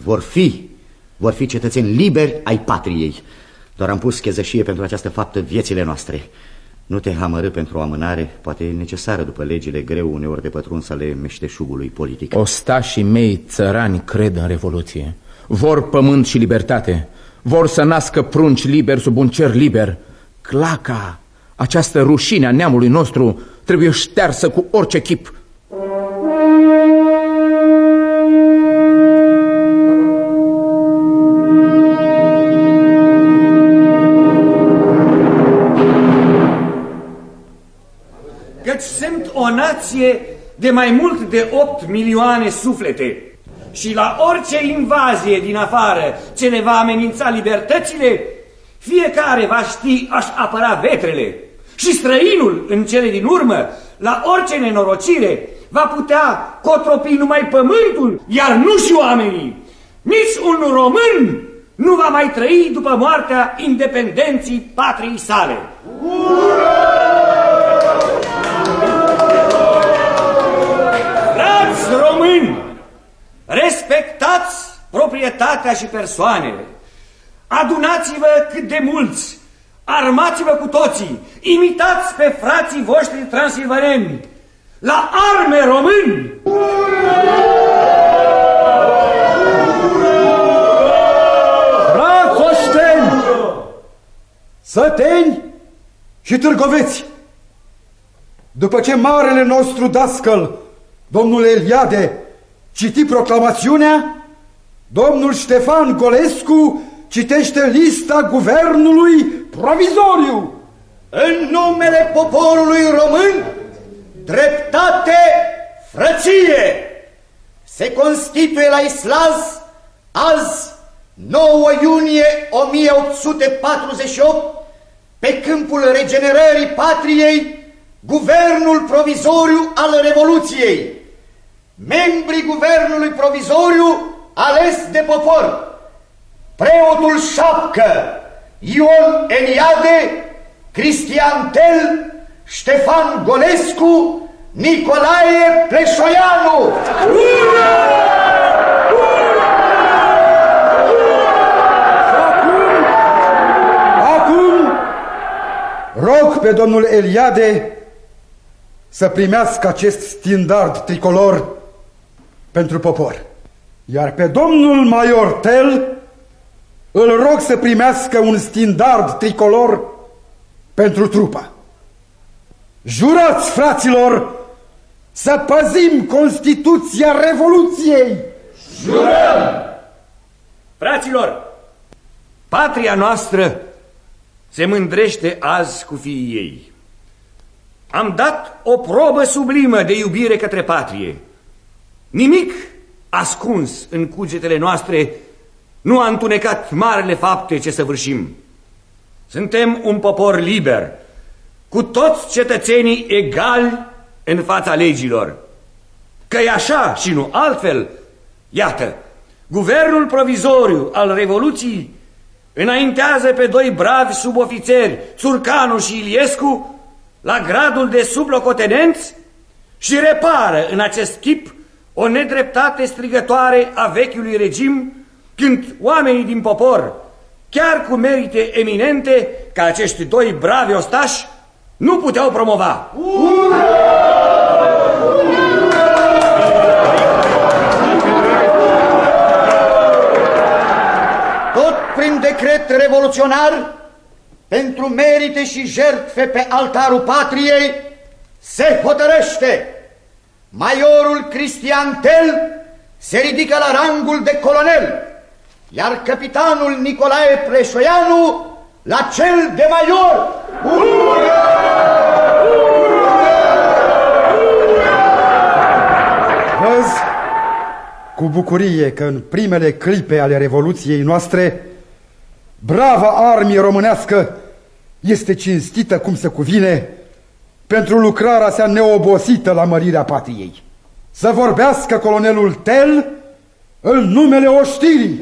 I: vor fi cetățeni liberi ai patriei. Doar am pus chezășie pentru această faptă viețile noastre. Nu te amărâ pentru o amânare, poate e necesară după legile greu uneori de pătruns ale meșteșugului politic.
D: Ostașii mei țărani cred în revoluție. Vor pământ și libertate. Vor să nască prunci liberi sub un cer liber. Claca, această rușine a neamului nostru, trebuie ștearsă cu orice chip.
E: Căci sunt o nație de mai mult de 8 milioane suflete și la orice invazie din afară ce ne va amenința libertățile, fiecare va ști a-și apăra vetrele și străinul, în cele din urmă, la orice nenorocire, va putea cotropi numai pământul, iar nu și oamenii. Nici un român nu va mai trăi după moartea independenții patriei sale. Frați români,
K: unitatea și persoanele. Adunați-vă cât de mulți, armați-vă cu toții, imitați pe frații voștri transilvaneni. La arme, români!
J: Frați oșteni, săteni și târgoveți, după ce marele nostru dascăl, domnul Eliade, citi proclamațiunea, domnul Ștefan Golescu citește lista guvernului provizoriu.
L: În numele poporului român, dreptate, frăție, se constituie la Islaz azi, 9 iunie 1848, pe câmpul regenerării patriei, Guvernul Provizoriu al Revoluției. Membrii Guvernului Provizoriu ales de popor: preotul Șapcă, Ion Eliade, Cristian Tel, Ștefan Golescu, Nicolae Pleșoianu.
J: Acum rog pe domnul Eliade să primească acest standard tricolor pentru popor, iar pe domnul major Tel îl rog să primească un standard tricolor pentru trupa. Jurați, fraților, să păzim Constituția Revoluției!
K: Jurăm! Fraților, patria noastră se mândrește azi cu fiii ei. Am dat o probă sublimă de iubire către patrie. Nimic ascuns în cugetele noastre nu a întunecat marele fapte ce săvârșim. Suntem un popor liber, cu toți cetățenii egali în fața legilor. Că e așa și nu altfel, iată, Guvernul Provizoriu al Revoluției înaintează pe 2 bravi subofițeri, Țurcanu și Iliescu, la gradul de sublocotenenți și repară în acest chip o nedreptate strigătoare a vechiului regim, când oamenii din popor, chiar cu merite eminente ca acești 2 bravi ostași, nu puteau promova.
L: Tot prin decret revoluționar, pentru merite și jertfe pe altarul patriei, se hotărăște: majorul Cristian Tel se ridică la rangul de colonel, iar capitanul Nicolae Pleșoianu la cel de major.
J: Văz cu bucurie că în primele clipe ale Revoluției noastre brava armie românească este cinstită cum se cuvine pentru lucrarea sa neobosită la mărirea patriei. Să vorbească colonelul Tel în numele oștirii.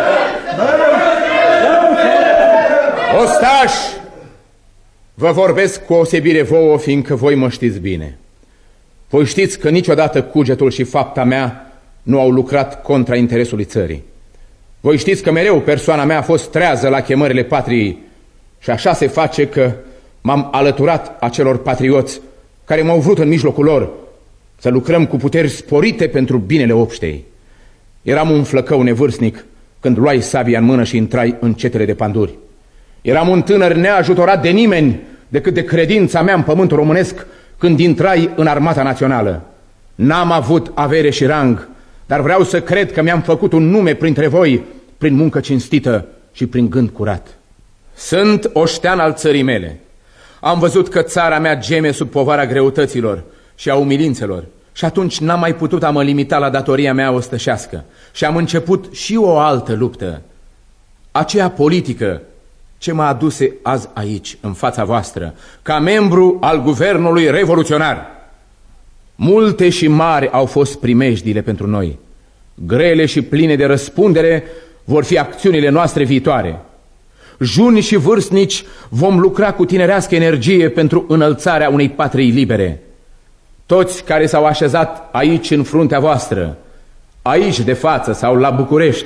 D: Ostași, vă vorbesc cu osebire vouă, fiindcă voi mă știți bine. Voi știți că niciodată cugetul și fapta mea nu au lucrat contra interesului țării. Voi știți că mereu persoana mea a fost trează la chemările patriei și așa se face că m-am alăturat acelor patrioți care m-au vrut în mijlocul lor să lucrăm cu puteri sporite pentru binele obștei. Eram un flăcău nevârstnic când luai sabia în mână și intrai în cetele de panduri. Eram un tânăr neajutorat de nimeni decât de credința mea în pământul românesc când intrai în armata națională. N-am avut avere și rang, dar vreau să cred că mi-am făcut un nume printre voi prin muncă cinstită și prin gând curat. Sunt oștean al țării mele. Am văzut că țara mea geme sub povara greutăților și a umilințelor și atunci n-am mai putut a mă limita la datoria mea ostășească și am început și o altă luptă, aceea politică, ce m-a aduse azi aici, în fața voastră, ca membru al guvernului revoluționar. Multe și mari au fost primejdiile pentru noi. Grele și pline de răspundere vor fi acțiunile noastre viitoare. Juni și vârstnici vom lucra cu tinerească energie pentru înălțarea unei patrii libere. Toți care s-au așezat aici în fruntea voastră, aici de față sau la București,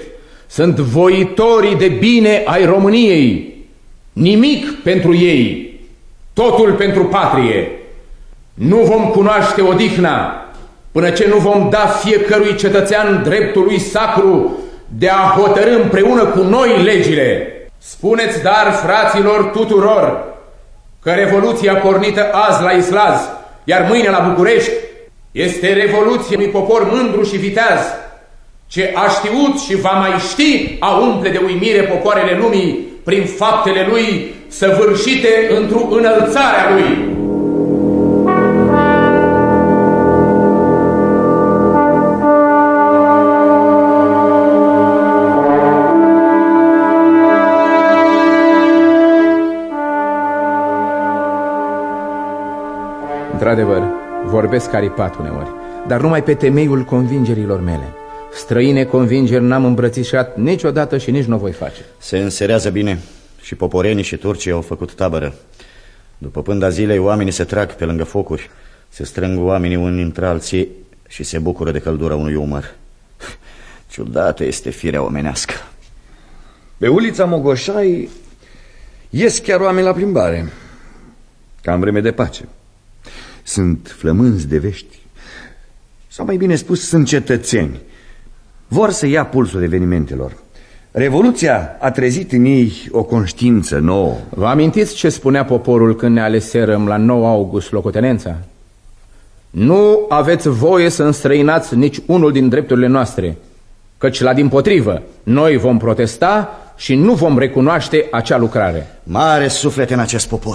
D: Sunt voitorii de bine ai României. Nimic pentru ei, totul pentru patrie. Nu vom cunoaște odihna până ce nu vom da fiecărui cetățean dreptul lui sacru de a hotărî împreună cu noi legile. Spuneți, dar, fraților tuturor, că revoluția pornită azi la Islaz, iar mâine la București, este revoluția unui popor mândru și viteaz, ce a știut și va mai ști a umple de uimire popoarele lumii prin faptele lui săvârșite într-o înălțare a lui. Într-adevăr, vorbesc aripat uneori, dar numai pe temeiul convingerilor mele. Străine convingeri n-am îmbrățișat niciodată și nici nu o voi face.
I: Se înserează bine. Și poporenii și turcii au făcut tabără. După pânda zilei, oamenii se trag pe lângă focuri. Se strâng oamenii unii între alții și se bucură de căldura unui umăr. Ciudată este firea omenească.
E: Pe ulița Mogoșai ies chiar oameni la plimbare, ca în vreme de pace. Sunt flămânzi de vești, sau mai bine spus, sunt cetățeni. Vor să ia pulsul evenimentelor. Revoluția a trezit în ei o conștiință nouă.
D: Vă amintiți ce spunea poporul când ne aleserăm la 9 august locotenența? Nu aveți voie să înstrăinați nici unul din drepturile noastre, căci la dimpotrivă noi vom protesta și nu vom recunoaște acea lucrare.
I: Mare suflet în acest popor.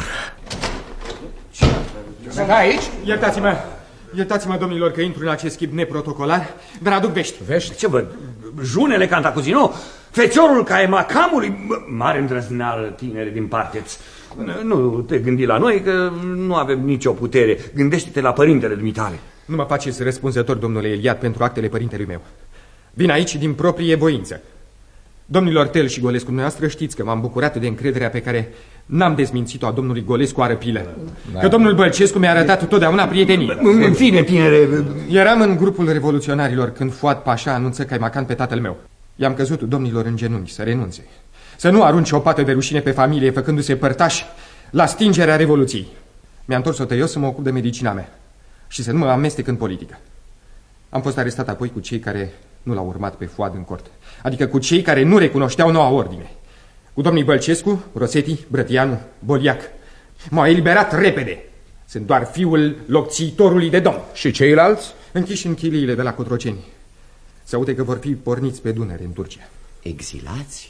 F: Sunt aici? Iertați-mă, domnilor, că intru în acest schimb neprotocolar, dar aduc vești.
K: Vești? Ce văd? Junele Cantacuzino? Feciorul Caemacamului? Mare îndrăzneală, tinere din parteț. Nu te gândi la noi, că nu avem nicio putere. Gândește-te la părintele dumitale.
F: Nu mă faceți răspunzător, domnule Eliad, pentru actele părintelui meu. Vin aici din proprie voință. Domnilor Tel și Golescu, dumneavoastră știți că m-am bucurat de încrederea pe care n-am dezmințit-o a domnului Golescu Arăpilă. Da. Că domnul Bălcescu mi-a arătat totdeauna prietenie.
K: În fine, tinere...
F: Eram în grupul revoluționarilor când Fuad Pașa anunță Caimacan pe tatăl meu. I-am căzut domnilor în genunchi să renunțe. Să nu arunce o pată de rușine pe familie făcându-se părtași la stingerea revoluției. Mi-am întors-o tăios să mă ocup de medicina mea și să nu mă amestec în politică. Am fost arestat apoi cu cei care nu l-au urmat pe Fuad în cort, adică cu cei care nu recunoșteau noua ordine. Cu domnii Bălcescu, Rosetti, Brătianu, Boliac. M-au eliberat repede. Sunt doar fiul locțiitorului de domn.
D: Și ceilalți?
F: Închiși în chiliile de la Cotroceni. Se aude că vor fi porniți pe Dunăre în Turcia.
L: Exilați?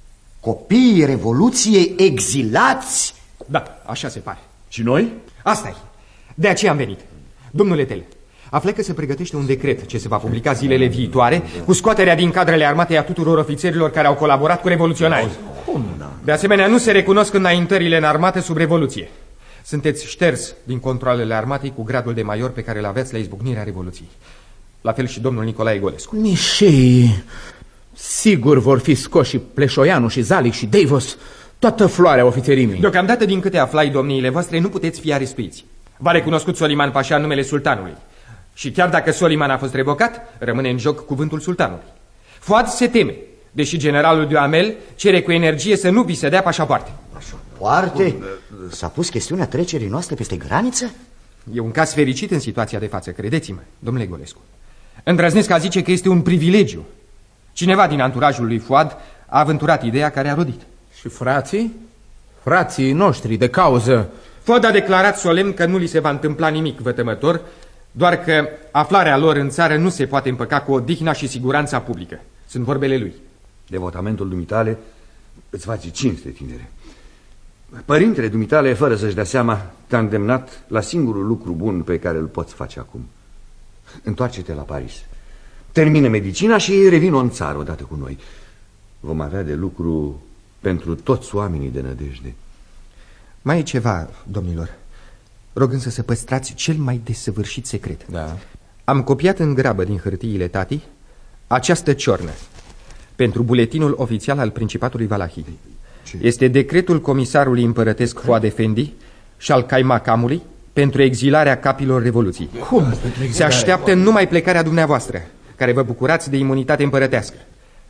L: Copiii Revoluției exilați?
F: Da, așa se pare.
K: Și noi?
F: Asta-i. De aceea am venit. Domnule Tele, află că se pregătește un decret ce se va publica zilele viitoare cu scoaterea din cadrele armatei a tuturor ofițerilor care au colaborat cu revoluționarii. De asemenea, nu se recunosc înaintările în armată sub Revoluție. Sunteți șters din controalele armatei cu gradul de major pe care îl aveați la izbucnirea Revoluției. La fel și domnul Nicolae Golescu.
D: Mișei, sigur vor fi scoși și Pleșoianu și Zalic și Deivos, toată floarea ofițerimii.
F: Deocamdată, din câte aflai domniile voastre, nu puteți fi arestiți. V-a recunoscut Soliman Pașa în numele sultanului. Și chiar dacă Soliman a fost revocat, rămâne în joc cuvântul sultanului. Fuad se teme, deși generalul Duhamel cere cu energie să nu vi se dea pașapoarte.
L: Pașapoarte? S-a pus chestiunea trecerii noastre peste graniță?
F: E un caz fericit în situația de față, credeți-mă, domnule Golescu. Îndrăznesc a zice că este un privilegiu. Cineva din anturajul lui Fuad a aventurat ideea care a rodit.
D: Și frații? Frații noștri de cauză?
F: Fuad a declarat solemn că nu li se va întâmpla nimic vătămător, doar că aflarea lor în țară nu se poate împăca cu odihna și siguranța publică. Sunt vorbele lui.
E: Devotamentul dumitale îți face cinste, tinere. Părintele dumitale, fără să-și dea seama, te-a îndemnat la singurul lucru bun pe care îl poți face acum. Întoarce-te la Paris. Termină medicina și revin în țară odată cu noi. Vom avea de lucru pentru toți oamenii de nădejde.
F: Mai e ceva, domnilor. Rog însă să păstrați cel mai desăvârșit secret.
D: Da.
F: Am copiat în grabă din hârtiile tati această ciornă pentru buletinul oficial al Principatului Valahii. Este decretul comisarului împărătesc Fuad Efendi și al Caimacamului pentru exilarea capilor Revoluției.
D: Cum?
F: Se așteaptă numai plecarea dumneavoastră, care vă bucurați de imunitate împărătească.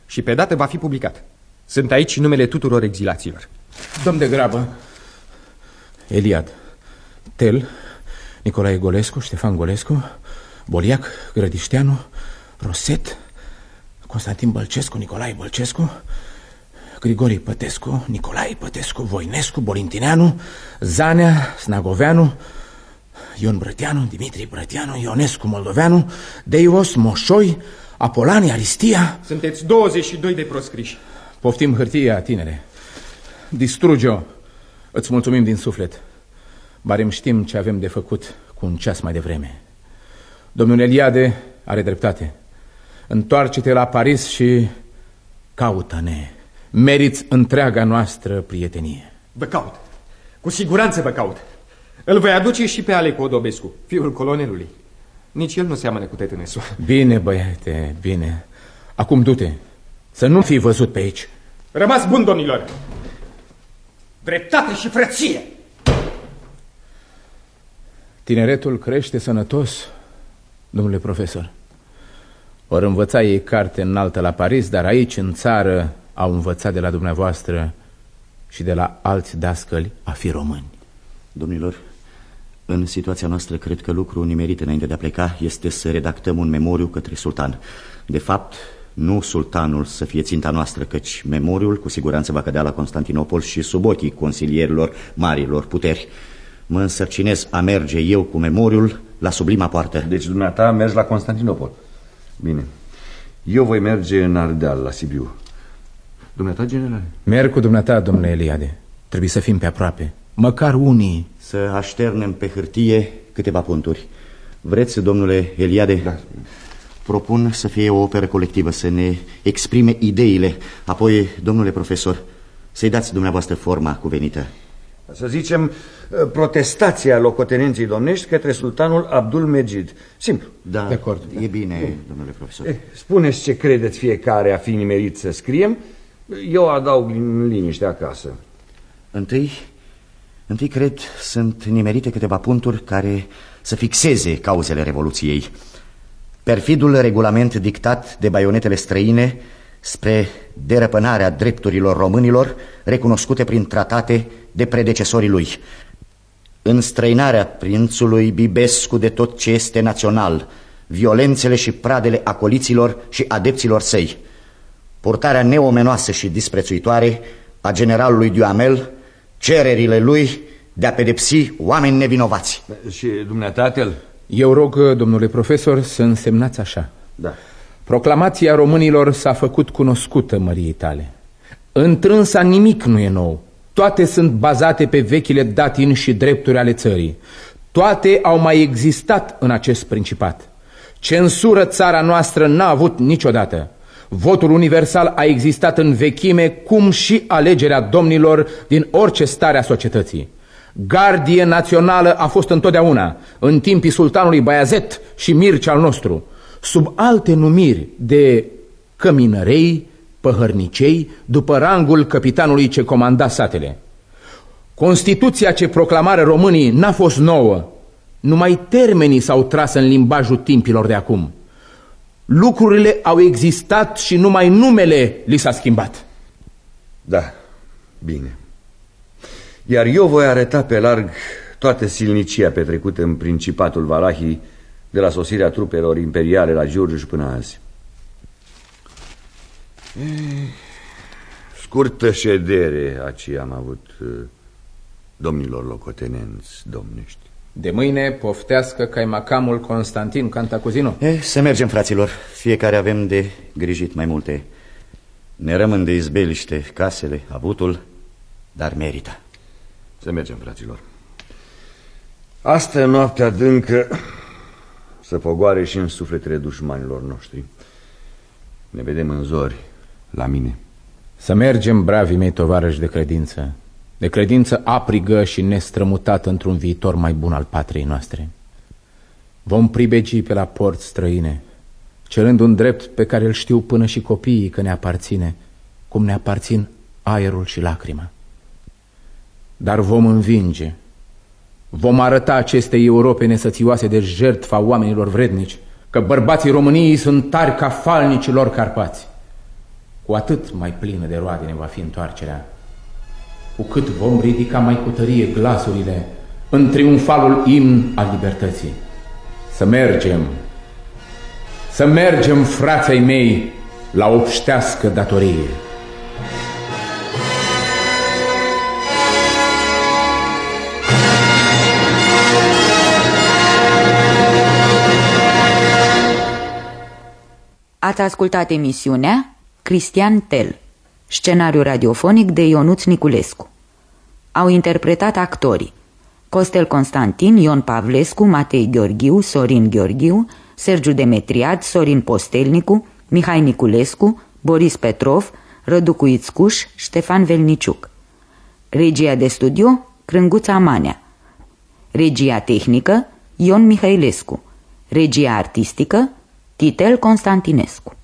M: și pe dată va fi publicat. Sunt aici numele tuturor exilaților.
D: Dăm de grabă. Eliad, Tel, Nicolae Golescu, Ștefan Golescu, Boliac, Grădișteanu, Roset, Constantin Bălcescu, Nicolae Bălcescu, Grigori Pătescu, Nicolae Pătescu, Voinescu, Bolintineanu, Zanea, Snagoveanu, Ion Brăteanu, Dimitri Brăteanu, Ionescu Moldoveanu, Deivos, Moșoi, Apolani, Aristia.
M: Sunteți 22 de proscriși.
D: Poftim hârtia, tinere. Distruge-o. Îți mulțumim din suflet. Barem știm ce avem de făcut cu un ceas mai devreme. Domnul Eliade are dreptate. Întoarce-te la Paris și caută-ne. Meriți întreaga noastră prietenie.
M: Vă caut. Cu siguranță vă caut. Îl voi aduce și pe Alecu Odobescu, fiul colonelului. Nici el nu seamănă cu Tătânesu.
D: Bine, băiete, bine. Acum du-te. Să nu fii văzut pe aici.
M: Rămas bun, domnilor. Dreptate și frăție.
D: Tineretul crește sănătos, domnule profesor. Ori învăța ei carte înaltă la Paris, dar aici, în țară, au învățat de la dumneavoastră și de la alți dascăli a fi români.
I: Domnilor, în situația noastră, cred că lucrul nimerit înainte de a pleca este să redactăm un memoriu către sultan. De fapt, nu sultanul să fie ținta noastră, căci memoriul cu siguranță va cădea la Constantinopol și sub ochii consilierilor marilor puteri. Mă însărcinez a merge eu cu memoriul la sublima poartă.
E: Deci dumneata mergi la Constantinopol. Bine. Eu voi merge în Ardeal, la Sibiu. Dumneata, generale?
D: Merg cu dumneata, domnule Eliade. Trebuie să fim pe aproape. Măcar unii.
I: Să așternem pe hârtie câteva puncturi. Vreți, domnule Eliade?
E: Da.
I: Propun să fie o operă colectivă, să ne exprime ideile. Apoi, domnule profesor, să-i dați dumneavoastră forma cuvenită.
E: Să zicem, protestația locotenenței domnești către sultanul Abdul Mejid. Simplu.
I: Da, de acord. E bine, domnule profesor.
E: Spuneți ce credeți fiecare a fi nimerit să scriem. Eu adaug în liniște acasă.
I: Întâi cred sunt nimerite câteva puncturi care să fixeze cauzele Revoluției. Perfidul regulament dictat de baionetele străine spre derăpânarea drepturilor românilor recunoscute prin tratate de predecesorii lui. Înstrăinarea prințului Bibescu de tot ce este național, violențele și pradele acoliților și adepților săi, purtarea neomenoasă și disprețuitoare a generalului Duhamel, cererile lui de a pedepsi oameni nevinovați.
E: Și dumneata?
D: Eu rog, domnule profesor, să însemnați așa.
E: Da.
D: Proclamația românilor s-a făcut cunoscută măriei tale. Întrânsa nimic nu e nou. Toate sunt bazate pe vechile datini și drepturi ale țării. Toate au mai existat în acest principat. Censură țara noastră n-a avut niciodată. Votul universal a existat în vechime, cum și alegerea domnilor din orice stare a societății. Gardie națională a fost întotdeauna, în timpii sultanului Baiazet și Mircea al nostru, sub alte numiri de căminărei, păhărnicei, după rangul capitanului ce comanda satele. Constituția ce proclamară românii n-a fost nouă, numai termenii s-au tras în limbajul timpilor de acum. Lucrurile au existat și numai numele li s-a schimbat.
E: Da, bine. Iar eu voi arăta pe larg toată silnicia petrecută în Principatul Valahii de la sosirea trupelor imperiale la Giurgiu până azi. Scurtă ședere aceea am avut, domnilor locotenenți domnești.
D: De mâine poftească caimacamul Constantin Cantacuzino.
I: Să mergem, fraților. Fiecare avem de grijit mai multe. Ne rămân de izbeliște casele, avutul, dar merită.
E: Să mergem, fraților. Asta noaptea adâncă să pogoare și în sufletele dușmanilor noștri. Ne vedem în zori la mine.
D: Să mergem, bravii mei tovarăși de credință aprigă și nestrămutată într-un viitor mai bun al patriei noastre. Vom pribegi pe la porți străine, cerând un drept pe care îl știu până și copiii că ne aparține, cum ne aparțin aerul și lacrima. Dar vom învinge. Vom arăta acestei Europe nesățioase de jertfa oamenilor vrednici că bărbații României sunt tari ca falnicii lor Carpați. cu atât mai plină de roade ne va fi întoarcerea, cu cât vom ridica mai cu tărie glasurile în triumfalul imn al libertății. Să mergem, frații mei, la obștească datorie.
N: Ați ascultat emisiunea Cristian Tel, scenariu radiofonic de Ionuț Niculescu. Au interpretat actorii Costel Constantin, Ion Pavlescu, Matei Gheorghiu, Sorin Gheorghiu, Sergiu Demetriad, Sorin Postelnicu, Mihai Niculescu, Boris Petrov, Rădu Cuițcuș, Ștefan Velniciuc. Regia de studio, Crânguța Manea. Regia tehnică, Ion Mihailescu. Regia artistică, Titel Constantinescu.